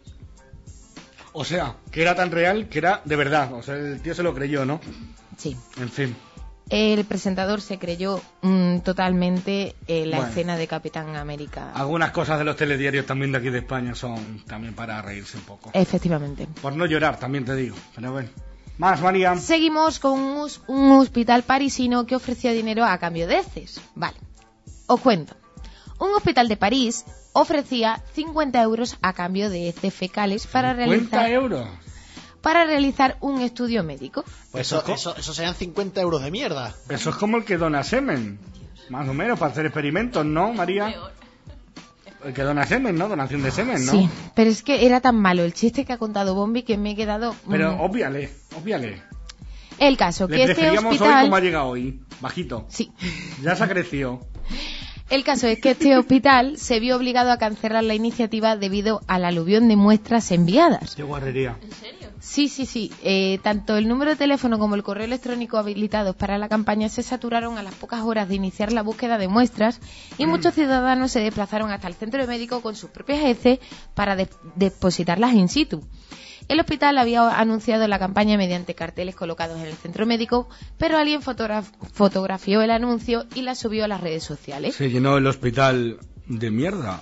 O sea, que era tan real que era de verdad. O sea, el tío se lo creyó, ¿no?
Sí.
En fin.
El presentador se creyó mm, totalmente eh, la
Bueno.
escena de Capitán América.
Algunas cosas de los telediarios también de aquí de España son también para reírse un poco.
Efectivamente.
Por no llorar, también te digo. Pero bueno. Más, María.
Seguimos con un, hos- un hospital parisino que ofrecía dinero a cambio de heces. Vale, os cuento. Un hospital de París ofrecía cincuenta euros a cambio de heces fecales para
cincuenta
realizar,
euros.
para realizar un estudio médico.
Pues eso, eso, eso serían cincuenta euros de mierda.
Eso es como el que dona semen. Más o menos, para hacer experimentos, ¿no, María? El que dona semen, ¿no? Donación de semen, ¿no?
Sí, pero es que era tan malo el chiste que ha contado Bombi que me he quedado...
Pero
mm,
óbviale, óbviale.
el caso,
Le
que este
preferíamos hoy
hospital...
como ha llegado hoy. Bajito.
Sí.
Ya se ha crecido.
El caso es que este hospital se vio obligado a cancelar la iniciativa debido al aluvión de muestras enviadas.
Qué guarrería.
¿En serio?
Sí, sí, sí. Eh, tanto el número de teléfono como el correo electrónico habilitados para la campaña se saturaron a las pocas horas de iniciar la búsqueda de muestras y muchos ciudadanos se desplazaron hasta el centro médico con sus propias heces para de- depositarlas in situ. El hospital había anunciado la campaña mediante carteles colocados en el centro médico, pero alguien fotograf- fotografió el anuncio y la subió a las redes sociales.
Se llenó el hospital de mierda.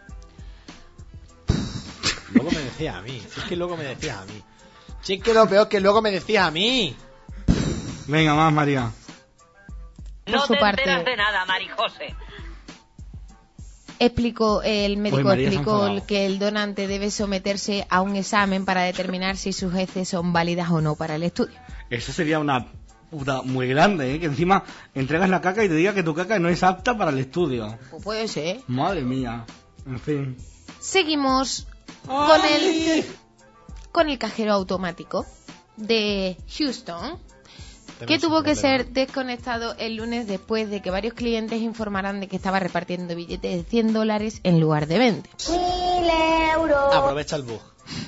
Luego me decías a mí. Si es que luego me decías a mí. Si es que lo peor que luego me decías a mí.
Venga, más, María.
Por su parte,
de nada, Marijose.
explicó, el médico
Pues María se ha
explicó
enfadado.
que el donante debe someterse a un examen para determinar si sus heces son válidas o no para el estudio.
Eso sería una puta muy grande, ¿eh? Que encima entregas la caca y te diga que tu caca no es apta para el estudio.
Pues puede ser.
Madre mía. En fin.
Seguimos con el, con el cajero automático de Houston, que tuvo que ser desconectado el lunes después de que varios clientes informaran de que estaba repartiendo billetes de cien dólares en lugar de veinte.
Mil euros.
Aprovecha el bug.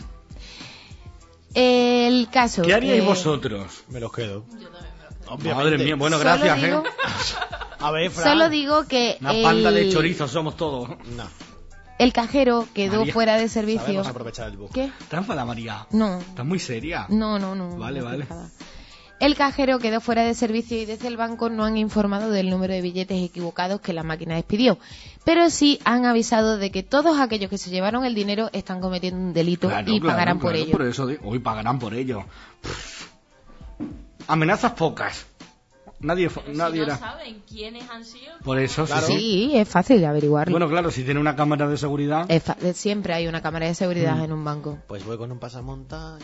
El caso...
¿Qué haríais
que-
vosotros?
Me los quedo.
Madre mía, bueno,
Solo
gracias,
digo-
¿eh?
A ver, Fran.
Solo digo que
Una
el,
panda de chorizos somos todos.
No.
el cajero quedó
María,
fuera de servicio.
Sabemos aprovechar el bug.
¿Qué?
¿Te enfada, María?
No.
¿Estás muy seria?
No, no, no.
Vale,
no
vale.
estoy enfadada. El cajero quedó fuera de servicio y desde el banco no han informado del número de billetes equivocados que la máquina expidió. Pero sí han avisado de que todos aquellos que se llevaron el dinero están cometiendo un delito
Claro,
y
claro,
pagarán por
claro,
ello.
Por eso, di- hoy pagarán por ello. Pff. Amenazas pocas. Nadie, fo-
Pero
nadie
si no
era.
saben quiénes han sido.
Por eso, sí, sí.
Sí, es fácil de averiguarlo.
Bueno, claro, si tiene una cámara de seguridad.
Es fa- siempre hay una cámara de seguridad
Mm.
en un banco.
Pues voy con un pasamontañas.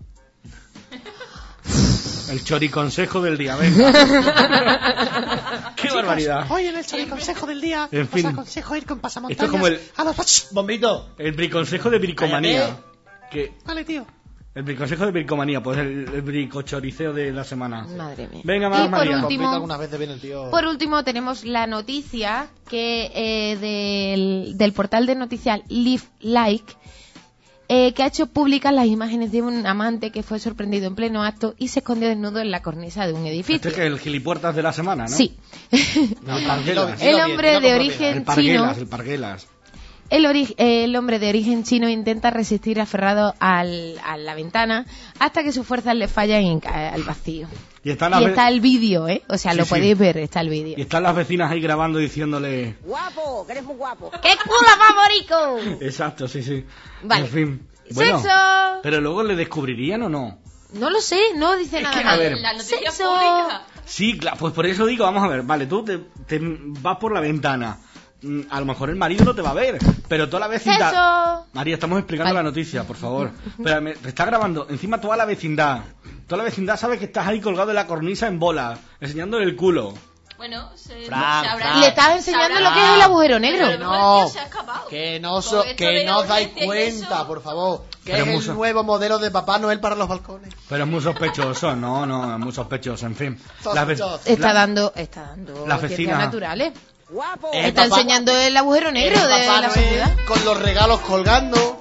El choriconsejo del día, venga. ¡Qué
Chicos,
barbaridad!
Hoy en el choriconsejo del día
En fin.
os aconsejo ir con pasamontañas
Esto es como el-
a los...
Bombito.
El briconsejo de bricomanía.
Cállate.
Que
Vale, tío.
el briconsejo de bricomanía, pues el, el bricochoriceo de la semana.
Madre mía.
Venga,
Y
más,
por
María.
último-
Bombito algunas veces viene el tío.
Por último, tenemos la noticia que eh, del, del portal de noticias Live Like, eh, que ha hecho públicas las imágenes de un amante que fue sorprendido en pleno acto y se escondió desnudo en la cornisa de un edificio.
Este es que el gilipuertas de la semana, ¿no?
Sí.
No, el parguelas.
El hombre de origen
El parguelas,
chino,
el parguelas.
el, ori- el hombre de origen chino intenta resistir aferrado al, a la ventana hasta que sus fuerzas le fallan y cae al vacío.
Y están las,
Y
ve-
está el vídeo, ¿eh? O sea,
Sí,
lo
sí.
podéis ver, está el vídeo.
y están las vecinas ahí grabando diciéndole...
Guapo, que eres muy guapo.
¡Qué culo favorito!
Exacto, sí, sí.
Vale.
En fin. Bueno,
¡Sexo!
pero luego le descubrirían o no.
No lo sé, no dice
Es
nada
que,
más.
a ver.
La noticia
Sexo.
pública.
Sí, claro, pues por eso digo, vamos a ver, vale, tú te, te vas por la ventana. Mm, A lo mejor el marido no te va a ver, pero toda la vecindad...
Sexo.
María, estamos explicando
Vale.
la noticia, por favor. Espérame, te está grabando encima toda la vecindad. Toda la vecindad sabe que estás ahí colgado de la cornisa en bola, enseñándole el culo.
Bueno, se,
Fran,
se habrá-
Fran.
Le estás enseñando
se
lo
habrá-
que es el agujero
Pero
negro.
a lo mejor
No.
el tío se ha escapado.
Que no,
Con
so,
esto
que
de
no os dais
urgencia y
cuenta,
eso.
por favor. Que
Pero
es el
mucho-
nuevo modelo de Papá Noel para los balcones.
Pero es muy sospechoso, no, no, es muy sospechoso, en fin. La ve-
Sospechoso.
Está
la-
dando, está dando
La
ciencias
vecina.
naturales.
Guapo.
Eh,
Está
papá-
enseñando el agujero negro
El
de
Papá
la
Noel
sociedad.
con los regalos colgando.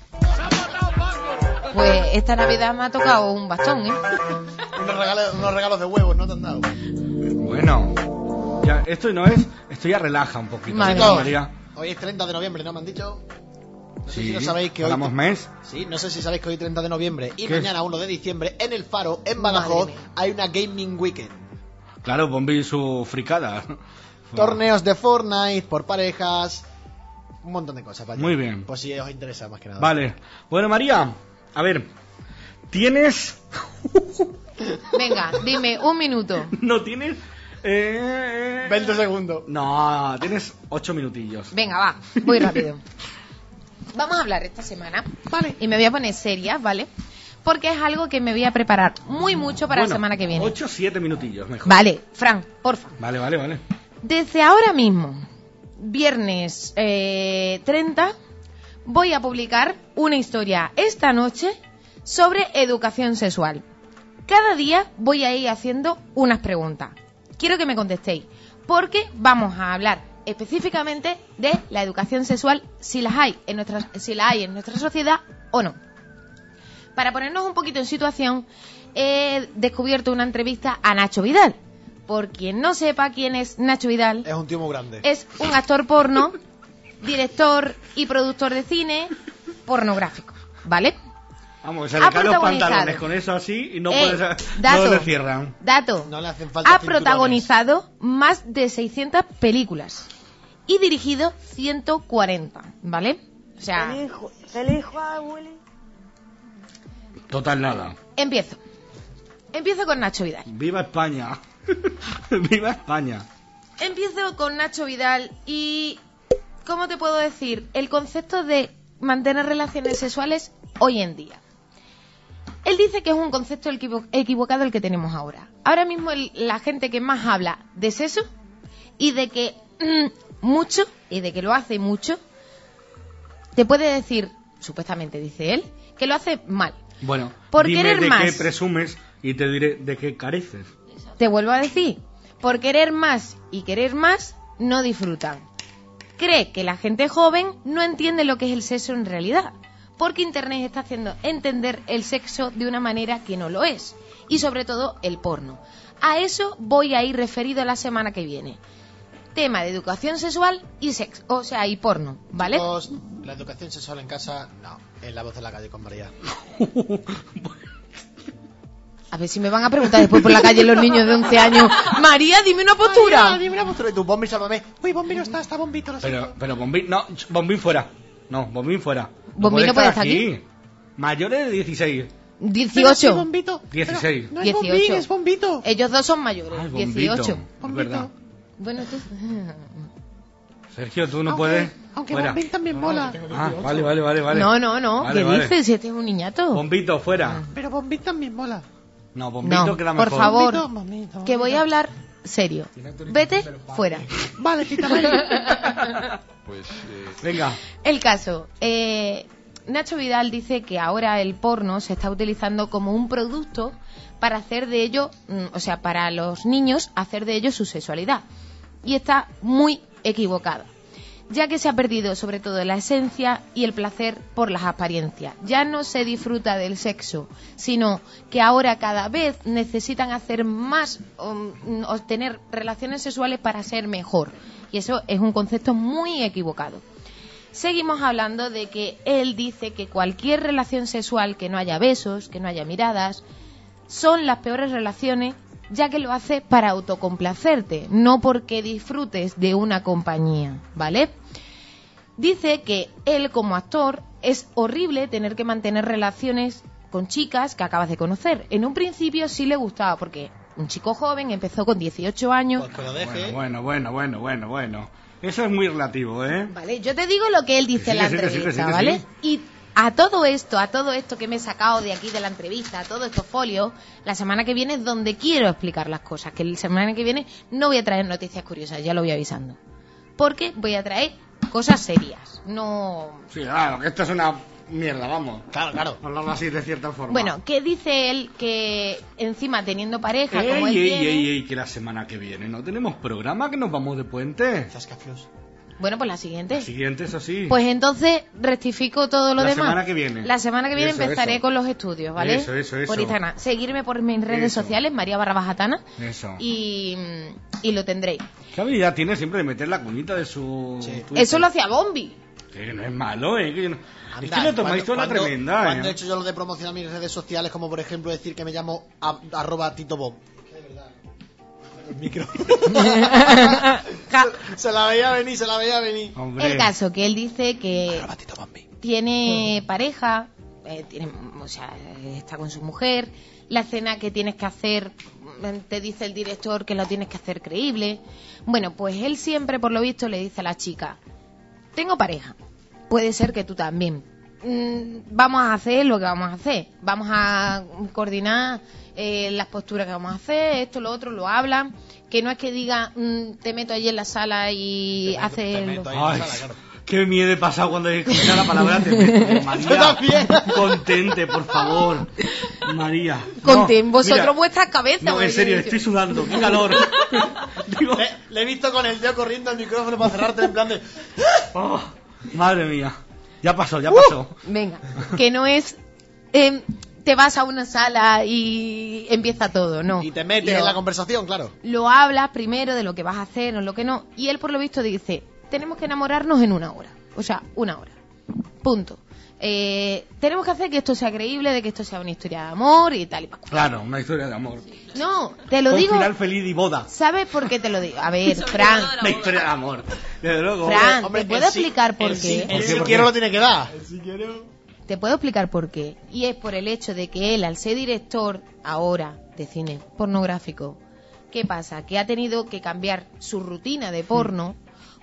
Pues esta Navidad me ha tocado un bastón, ¿eh?
Unos regalos, unos regalos de huevos, ¿no te han dado?
Bueno, ya, esto no es, esto ya relaja un poquito,
Madre
¿no,
Chicos,
María?
hoy es treinta de noviembre, ¿no me han dicho? No sé
Sí,
si lo sabéis que hoy...
hagamos mes.
Sí, no sé si sabéis que hoy treinta de noviembre y
¿Qué?
mañana uno de diciembre en El Faro, en
Madre
Badajoz,
mía.
hay una Gaming Weekend.
Claro, Bombi y su fricada.
Torneos de Fortnite por parejas, un montón de cosas. vaya.
Muy bien.
Pues si os interesa más que nada.
Vale. Bueno, María, a ver, tienes...
Venga, dime, un minuto.
No tienes... Eh...
veinte segundos.
No, tienes ocho minutillos.
Venga, va, voy rápido. Vamos a hablar esta semana, ¿vale? Y me voy a poner serias, ¿vale? Porque es algo que me voy a preparar muy mucho para
Bueno,
la semana que viene.
ocho o siete minutillos, mejor.
Vale, Fran, porfa.
Vale, vale, vale.
Desde ahora mismo, viernes eh, treinta, voy a publicar una historia esta noche sobre educación sexual. Cada día voy a ir haciendo unas preguntas. Quiero que me contestéis, porque vamos a hablar específicamente de la educación sexual, si las hay en nuestra, si la hay en nuestra sociedad o no. Para ponernos un poquito en situación, he descubierto una entrevista a Nacho Vidal. Por quien no sepa quién es Nacho Vidal,
Es un tío muy grande.
es un actor porno, director y productor de cine pornográfico, ¿vale?
Vamos, se
Ha
le caen los
protagonizado.
pantalones con eso así y no
Eh,
puedes...
dato.
No le cierran.
Dato,
No le hacen falta
ha
cinturones.
protagonizado más de seiscientas películas y dirigido ciento cuarenta, ¿vale? O sea,
Feliz, feliz Juan, Willy.
Total nada.
empiezo. Empiezo con Nacho Vidal.
¡Viva España! ¡Viva España!
Empiezo con Nacho Vidal y ¿cómo te puedo decir? El concepto de mantener relaciones sexuales hoy en día. Él dice que es un concepto equivo- equivocado el que tenemos ahora. Ahora mismo el- la gente que más habla de sexo y de que mm, mucho, y de que lo hace mucho, te puede decir, supuestamente dice él, que lo hace mal.
Bueno,
Por
dime
querer
de
más.
qué presumes y te diré de qué careces.
Te vuelvo a decir, por querer más y querer más, no disfrutan. Cree que la gente joven no entiende lo que es el sexo en realidad, porque Internet está haciendo entender el sexo de una manera que no lo es, y sobre todo el porno. A eso voy a ir referido la semana que viene. Tema de educación sexual y sexo, o sea, y porno, ¿vale?
Chicos, la educación sexual en casa, no. En La Voz de la Calle con María.
A ver si me van a preguntar después por la calle los niños de once años, María, dime una postura.
María, dime una postura. Y tú, Bombi, sálvame. Uy, Bombi no está, está Bombito. Lo
Pero,
siento.
pero Bombín, no, ch, Bombín fuera. No, Bombín fuera.
Bombín no puede estar
Mayores de dieciséis.
Pero sí,
dieciocho.
Bombito.
dieciséis.
Pero no es Bombín, es Bombito.
Ellos dos son mayores,
Ay, Bombito,
dieciocho.
es verdad.
Bueno, tú...
Sergio, tú no
Aunque-
puedes.
Aunque
fuera.
Bombín también mola.
Ah, vale, vale, vale, vale.
No, no, no,
Vale,
¿qué
vale.
dices? Si este es un niñato.
Bombito, fuera.
Pero Bombín también mola.
No, Bombito
No,
queda
por
mejor.
favor,
Bombito, Bombito,
que voy a hablar serio. Vete fuera.
Vale, quítame.
Pues, eh,
Venga.
El caso, eh, Nacho Vidal dice que ahora el porno se está utilizando como un producto para hacer de ello, mm, o sea, para los niños hacer de ello su sexualidad. Y está muy equivocado, ya que se ha perdido sobre todo la esencia y el placer por las apariencias. Ya no se disfruta del sexo, sino que ahora cada vez necesitan hacer más o, mm, o tener relaciones sexuales para ser mejor. Y eso es un concepto muy equivocado. Seguimos hablando de que él dice que cualquier relación sexual que no haya besos, que no haya miradas, son las peores relaciones, ya que lo hace para autocomplacerte, no porque disfrutes de una compañía, ¿vale? Dice que él como actor es horrible tener que mantener relaciones con chicas que acabas de conocer. En un principio sí le gustaba, porque un chico joven empezó con dieciocho años.
Pues que lo deje.
Bueno, bueno, bueno, bueno, bueno. Eso es muy relativo, ¿eh?
Vale, yo te digo lo que él dice
Que
en la
sí, que sí, que sí,
entrevista,
que sí,
¿vale?
sí.
Y a todo esto, a todo esto que me he sacado de aquí de la entrevista, a todos estos folios, la semana que viene es donde quiero explicar las cosas. Que la semana que viene no voy a traer noticias curiosas, ya lo voy avisando. Porque voy a traer cosas serias, no...
Sí, claro, que esto es una mierda, vamos.
Claro, claro.
Hablarlo así de cierta forma.
Bueno, ¿qué dice él? Que encima teniendo pareja,
Ey,
como él
ey,
tiene...
ey, ey, que la semana que viene no tenemos programa, que nos vamos de puente.
Zascaflus.
Bueno, pues la siguiente.
La siguiente, eso sí.
Pues entonces rectifico todo lo
La
demás.
semana que viene.
La semana que viene
Eso,
empezaré
eso.
con los estudios, ¿vale?
Eso, eso, eso.
Por Instagram. Seguirme por mis redes
Eso.
sociales, María Barra Bajatana,
Eso.
y, y lo tendréis.
¿Qué habilidad tiene siempre de meter la cuñita de su... Twitter?
Eso lo hacía Bombi.
Que no es malo, ¿eh? Que yo no- es
Anda,
que lo tomáis
cuando-
toda la
cuando-
tremenda,
Cuando he
¿eh?
hecho yo lo de promocionar mis redes sociales, como por ejemplo decir que me llamo a- arroba Tito Bob. El micro. se la veía venir, se la veía venir.
Hombre.
El caso que él dice que tiene pareja, eh, tiene, o sea, está con su mujer, la escena que tienes que hacer, te dice el director que lo tienes que hacer creíble. Bueno, pues él siempre, por lo visto, le dice a la chica, tengo pareja, puede ser que tú también. Mm, vamos a hacer lo que vamos a hacer, vamos a coordinar eh, las posturas que vamos a hacer, esto, lo otro, lo hablan, que no es que diga, mm, te meto allí en la sala y haces... lo-
Ay, qué miedo he pasado cuando he escuchado la palabra te meto. María, contente, por favor. María.
Conten
No,
vosotros
mira,
vuestras cabezas.
No, en
porque
serio,
yo-
estoy sudando, qué calor. Digo,
Le, le he visto con el dedo corriendo al micrófono para cerrarte en plan de...
oh, madre mía. Ya pasó, ya
¡Uh!
pasó.
Venga, que no es... em, te vas a una sala y empieza todo, no.
Y te metes
Lo-
en la conversación, claro.
Lo hablas primero de lo que vas a hacer o lo que no. Y él, por lo visto, dice, tenemos que enamorarnos en una hora. O sea, una hora. Punto. Eh, tenemos que hacer que esto sea creíble, de que esto sea una historia de amor y tal y pa' cual.
Claro, una historia de amor.
No, te lo
Con
digo...
final feliz y boda.
¿Sabes por qué te lo digo? A ver, Fran,
Una historia de amor. Desde luego.
Fran,
Hombre,
¿te puedo
el sí-
explicar por
el
qué?
sí-
¿Por
El
qué?
si
¿Por
quiero
qué?
lo tiene que dar.
Te puedo explicar por qué. Y es por el hecho de que él, al ser director ahora de cine pornográfico, ¿qué pasa? Que ha tenido que cambiar su rutina de porno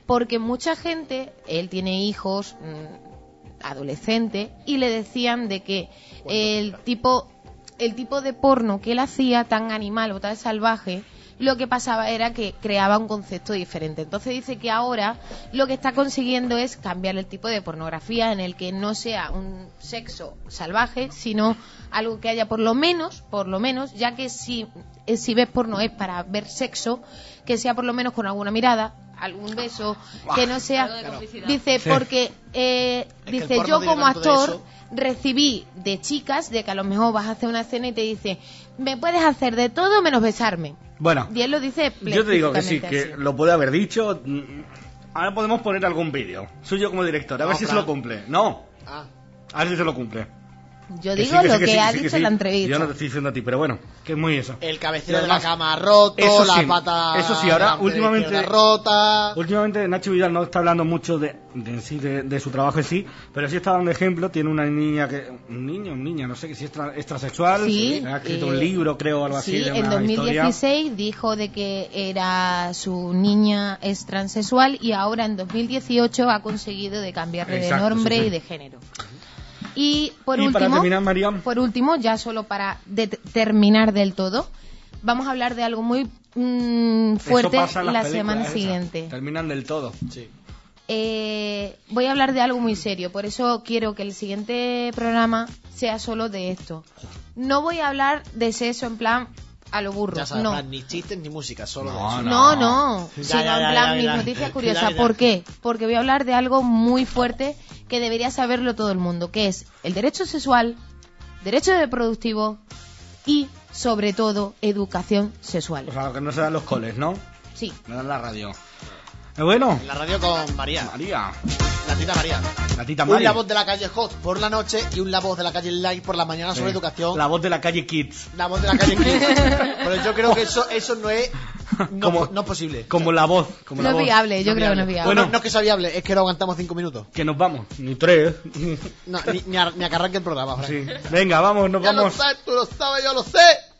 porque mucha gente, él tiene hijos mmm, adolescentes, y le decían de que el tipo, el tipo de porno que él hacía, tan animal o tan salvaje, lo que pasaba era que creaba un concepto diferente. Entonces dice que ahora lo que está consiguiendo es cambiar el tipo de pornografía en el que no sea un sexo salvaje, sino algo que haya por lo menos, por lo menos, ya que si, si ves porno es para ver sexo, que sea por lo menos con alguna mirada, algún beso, que no sea... Dice,
Sí.
porque, eh,
Es que el
dice,
porno
yo
tiene
como
tanto de
actor
eso.
recibí de chicas, de que a lo mejor vas a hacer una escena y te dice, me puedes hacer de todo menos besarme.
Bueno,
Y él lo dice
yo te digo que sí,
explícitamente
que
así.
lo puede haber dicho. Mm, Ahora podemos poner algún vídeo suyo como director, a
No,
ver si se
Fran.
lo cumple. No,
Ah.
a ver si se lo cumple.
Yo
Que
digo
sí,
lo
sí,
que,
sí,
ha
sí,
dicho
sí.
en la entrevista.
Yo no te estoy diciendo a ti, pero bueno, que es muy eso.
El cabecero
Y
de la
además,
cama roto,
eso
la
sí,
pata.
eso sí, ahora
delante de la
últimamente-
izquierda rota.
Últimamente Nacho Vidal no está hablando mucho de, de, en sí, de, de su trabajo en sí, pero sí está dando ejemplo. Tiene una niña que, un niño, un niña, no sé si es tra- es transexual,
Sí,
ha escrito
eh,
un libro, creo, o algo así.
Sí,
de
en
una
dos mil dieciséis
historia.
dijo de que era su niña es transexual y ahora en dos mil dieciocho ha conseguido de cambiarle
Exacto,
de nombre
sí, sí.
y de género. Y por
Y para
último,
terminar, María.
por último, ya solo para de- terminar del todo, vamos a hablar de algo muy mm, fuerte
Eso pasa en las
la
películas
semana
esas.
siguiente.
Terminan del todo.
Sí.
Eh, voy a hablar de algo muy serio, por eso quiero que el siguiente programa sea solo de esto. No voy a hablar de sexo en plan a lo burro,
Ya sabes,
no.
Fran, ni chistes ni música, solo de
No,
eso.
No, no,
Ya,
sino
ya, ya,
en plan
ya,
mis
ya.
noticias
Ya,
curiosas.
ya.
¿Por qué? Porque voy a hablar de algo muy fuerte que debería saberlo todo el mundo, que es el derecho sexual, derecho reproductivo y, sobre todo, educación sexual.
O sea, que no se dan los coles, ¿no?
Sí.
Me dan la radio. Eh, bueno,
En la radio con María,
María,
la tita María.
la tita
Un
María.
La Voz de la calle Hot por la noche y un La Voz de la calle Light por la mañana sobre
Sí.
educación.
La voz de la calle Kids.
La Voz de la calle Kids. Pero yo creo que eso, eso no es no,
Como-
no es posible.
Como la voz. Como
No
la
es
voz.
viable, yo creo que no es viable.
Bueno,
Bueno.
no es que sea viable, es que no aguantamos cinco minutos.
Que nos vamos. Ni tres.
No, ni, ni, a, ni a que arranque el programa, Fran.
Sí. Venga, vamos, nos
Ya lo
vamos.
sabes, tú lo sabes, yo lo sé.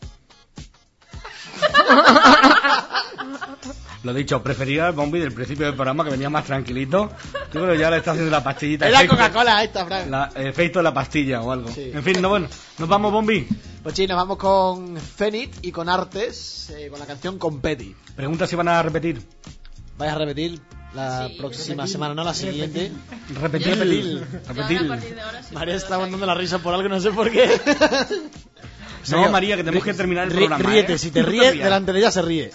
Lo dicho, prefería el Bombi del principio del programa que venía más tranquilito. Yo creo que ya le está haciendo la pastillita.
Es la
efecto-
Coca-Cola esta, Fran.
la- el efecto de la pastilla o algo.
Sí.
En fin, no, bueno, nos vamos, Bombi.
Pues sí, nos vamos con Zenit y con Artes, eh, con la canción Competi.
Pregunta si van a repetir.
¿Vais a repetir la
Sí.
próxima
Repetir.
semana, no la siguiente?
Repetir,
Repetir.
repetir.
Ya
Repetir.
ahora, a partir de ahora sí
María
puedo
está
sacar.
mandando la risa por algo, no sé por qué.
No, María, que tenemos que terminar el
Rí-
programa.
Ríete,
¿eh?
si te
No
ríes,
rías.
delante de ella se ríe.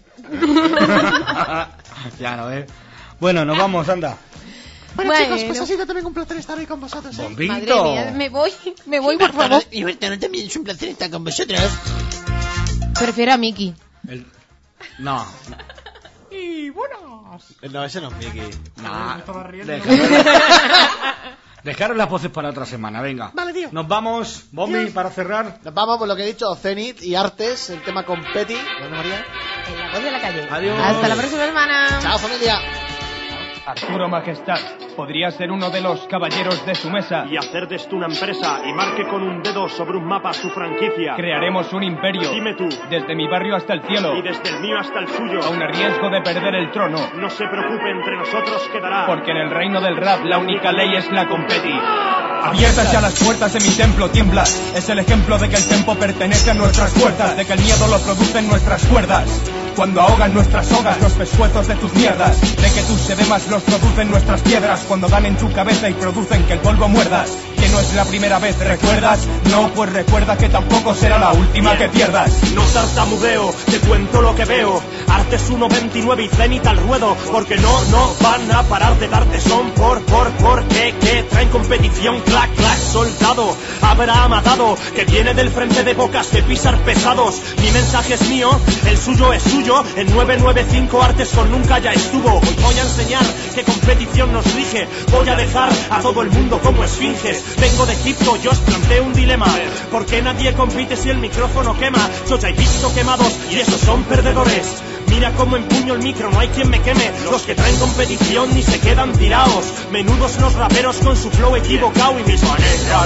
Ya no ves. Bueno, nos vamos, anda.
Bueno,
Bueno.
chicos, pues ha sido también un placer estar hoy con vosotros. ¿eh?
Bombito.
Madre mía, me voy, me voy, por favor.
Y bueno, también es un placer estar con vosotros.
Prefiero a Miki.
El- No,
Y buenas.
No, ese no es Mickey.
no.
Me estaba riendo.
Dejaros las voces para otra semana, venga.
Vale, tío.
Nos vamos, Bombi,
Adiós.
para cerrar.
Nos vamos por lo que he dicho, Zenit y Artes, el tema Competi. ¿Dónde, María?
En la voz de la calle.
Adiós.
Hasta la próxima semana.
Chao, familia.
Arturo Majestad, podría ser uno de los caballeros de su mesa.
Y hacer de esto una empresa y marque con un dedo sobre un mapa su franquicia.
Crearemos un imperio.
Dime tú.
Desde mi barrio hasta el cielo.
Y desde el mío hasta el suyo.
Aun a riesgo de perder el trono.
No se preocupe, entre nosotros quedará.
Porque en el reino del rap la única ley es la competi. Abiertas ya las puertas de mi templo tiembla. Es el ejemplo de que el tempo pertenece a nuestras fuerzas. De que el miedo lo producen nuestras cuerdas. Cuando ahogan nuestras sogas los pescuezos de tus mierdas. De que tus edemas los producen nuestras piedras. Cuando dan en tu cabeza y producen que el polvo muerdas. Que no es la primera vez, ¿recuerdas? No, pues recuerda que tampoco será la última que pierdas.
No tartamudeo, te cuento lo que veo. Artes uno veintinueve y Zenit al ruedo. Porque no, no van a parar de darte son. Por, por, por, que, que traen competición. Clac, clac, soldado, habrá matado. Que viene del frente de bocas de pisar pesados. Mi mensaje es mío, el suyo es suyo. En nueve nueve cinco Artes con nunca ya estuvo. Hoy voy a enseñar que competición nos rige. Voy a dejar a todo el mundo como esfinges. Vengo de Egipto, yo os planteo un dilema. ¿Por qué nadie compite si el micrófono quema? Yo ya he visto quemados y esos son perdedores. Mira cómo empuño el micro, no hay quien me queme. Los que traen competición ni se quedan tirados. Menudos los raperos con su flow equivocado y mis maneras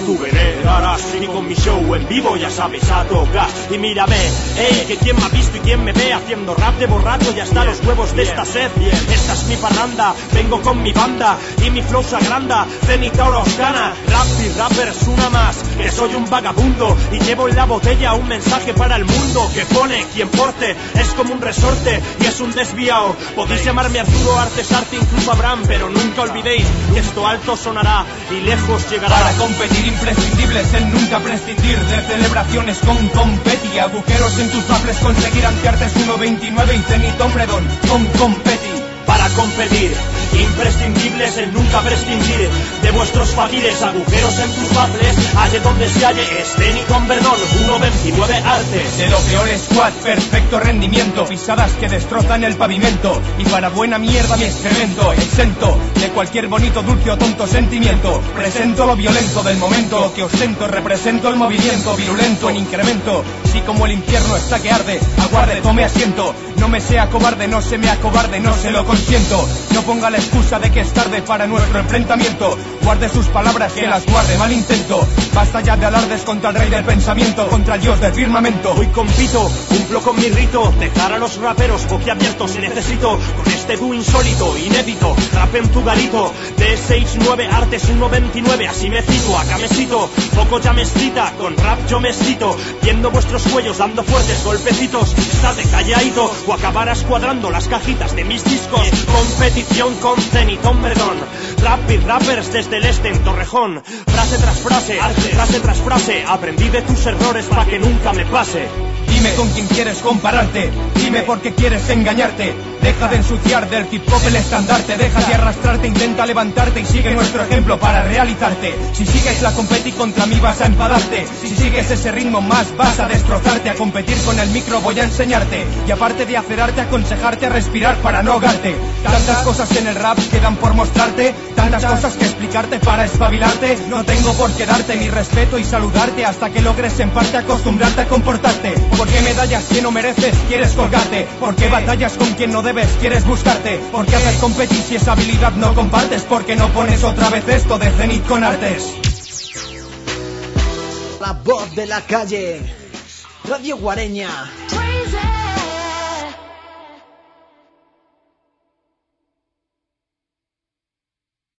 tú venerarás. Y con mi show en vivo ya sabes a tocar. Y mírame, eh, que quien me ha visto y quien me ve haciendo rap de borracho ya está los huevos de esta sed. Esta es mi parranda, vengo con mi banda y mi flow se agranda. Cenita os gana, rap y rappers una más. Que soy un vagabundo y llevo en la botella un mensaje para el mundo que pone quien porte es como un resorte y es un desviado. Podéis llamarme Arturo, Artes, Arte, incluso Abraham, pero nunca olvidéis que esto alto sonará y lejos llegará.
Para competir imprescindibles en nunca prescindir de celebraciones con competi. Agujeros en tus baffles, conseguir antiartes uno veintinueve y cenitón redón con competi.
Para competir, imprescindibles en nunca prescindir de vuestros faquires, agujeros en tus baffles, halle donde se halle, estén y con perdón, uno veintinueve artes.
De lo peor squad, perfecto rendimiento, pisadas que destrozan el pavimento, y para buena mierda mi excremento, exento de cualquier bonito, dulce o tonto sentimiento, presento lo violento del momento, lo que ostento, represento el movimiento virulento en incremento, si como el infierno está que arde, aguarde, tome asiento, no me sea cobarde, no se me acobarde, no se lo consiento, no ponga la excusa de que es tarde para nuestro enfrentamiento, guarde sus palabras, que las guarde, mal intento, basta ya de alardes contra el rey del pensamiento, contra el dios del firmamento.
Hoy compito, cumplo con mi rito, dejar a los raperos boquiabiertos y necesito, con este dúo insólito, inédito, rap en tu garito, de sesenta y nueve artes uno veintinueve, así me cito, acá me cito, poco ya me excita, con rap yo me excito, viendo vuestros cuellos dando fuertes golpecitos, estate calladito o acabarás cuadrando las cajitas de mis discos. Competición con cenitón, perdón, rap y rappers desde el este en Torrejón, frase tras frase, frase tras frase, aprendí de tus errores para que nunca me pase.
Dime con quién quieres compararte, dime por qué quieres engañarte, deja de ensuciar del hip hop el estandarte, deja de arrastrarte, intenta levantarte y sigue nuestro ejemplo para realizarte. Si sigues la competi contra mí vas a enfadarte, si sigues ese ritmo más vas a destrozarte. A competir con el micro voy a enseñarte, y aparte de acerarte, aconsejarte a respirar para no ahogarte. Tantas cosas en el rap quedan por mostrarte, tantas cosas que explicarte para espabilarte. No tengo por qué darte mi respeto y saludarte hasta que logres en parte acostumbrarte a comportarte. ¿Por qué medallas que no mereces quieres colgarte? ¿Por qué batallas con quien no debes quieres buscarte? ¿Por qué haces competir si esa habilidad no compartes? ¿Por qué no pones otra vez esto de Zenit con Artes?
La voz de la calle, Radio Guareña.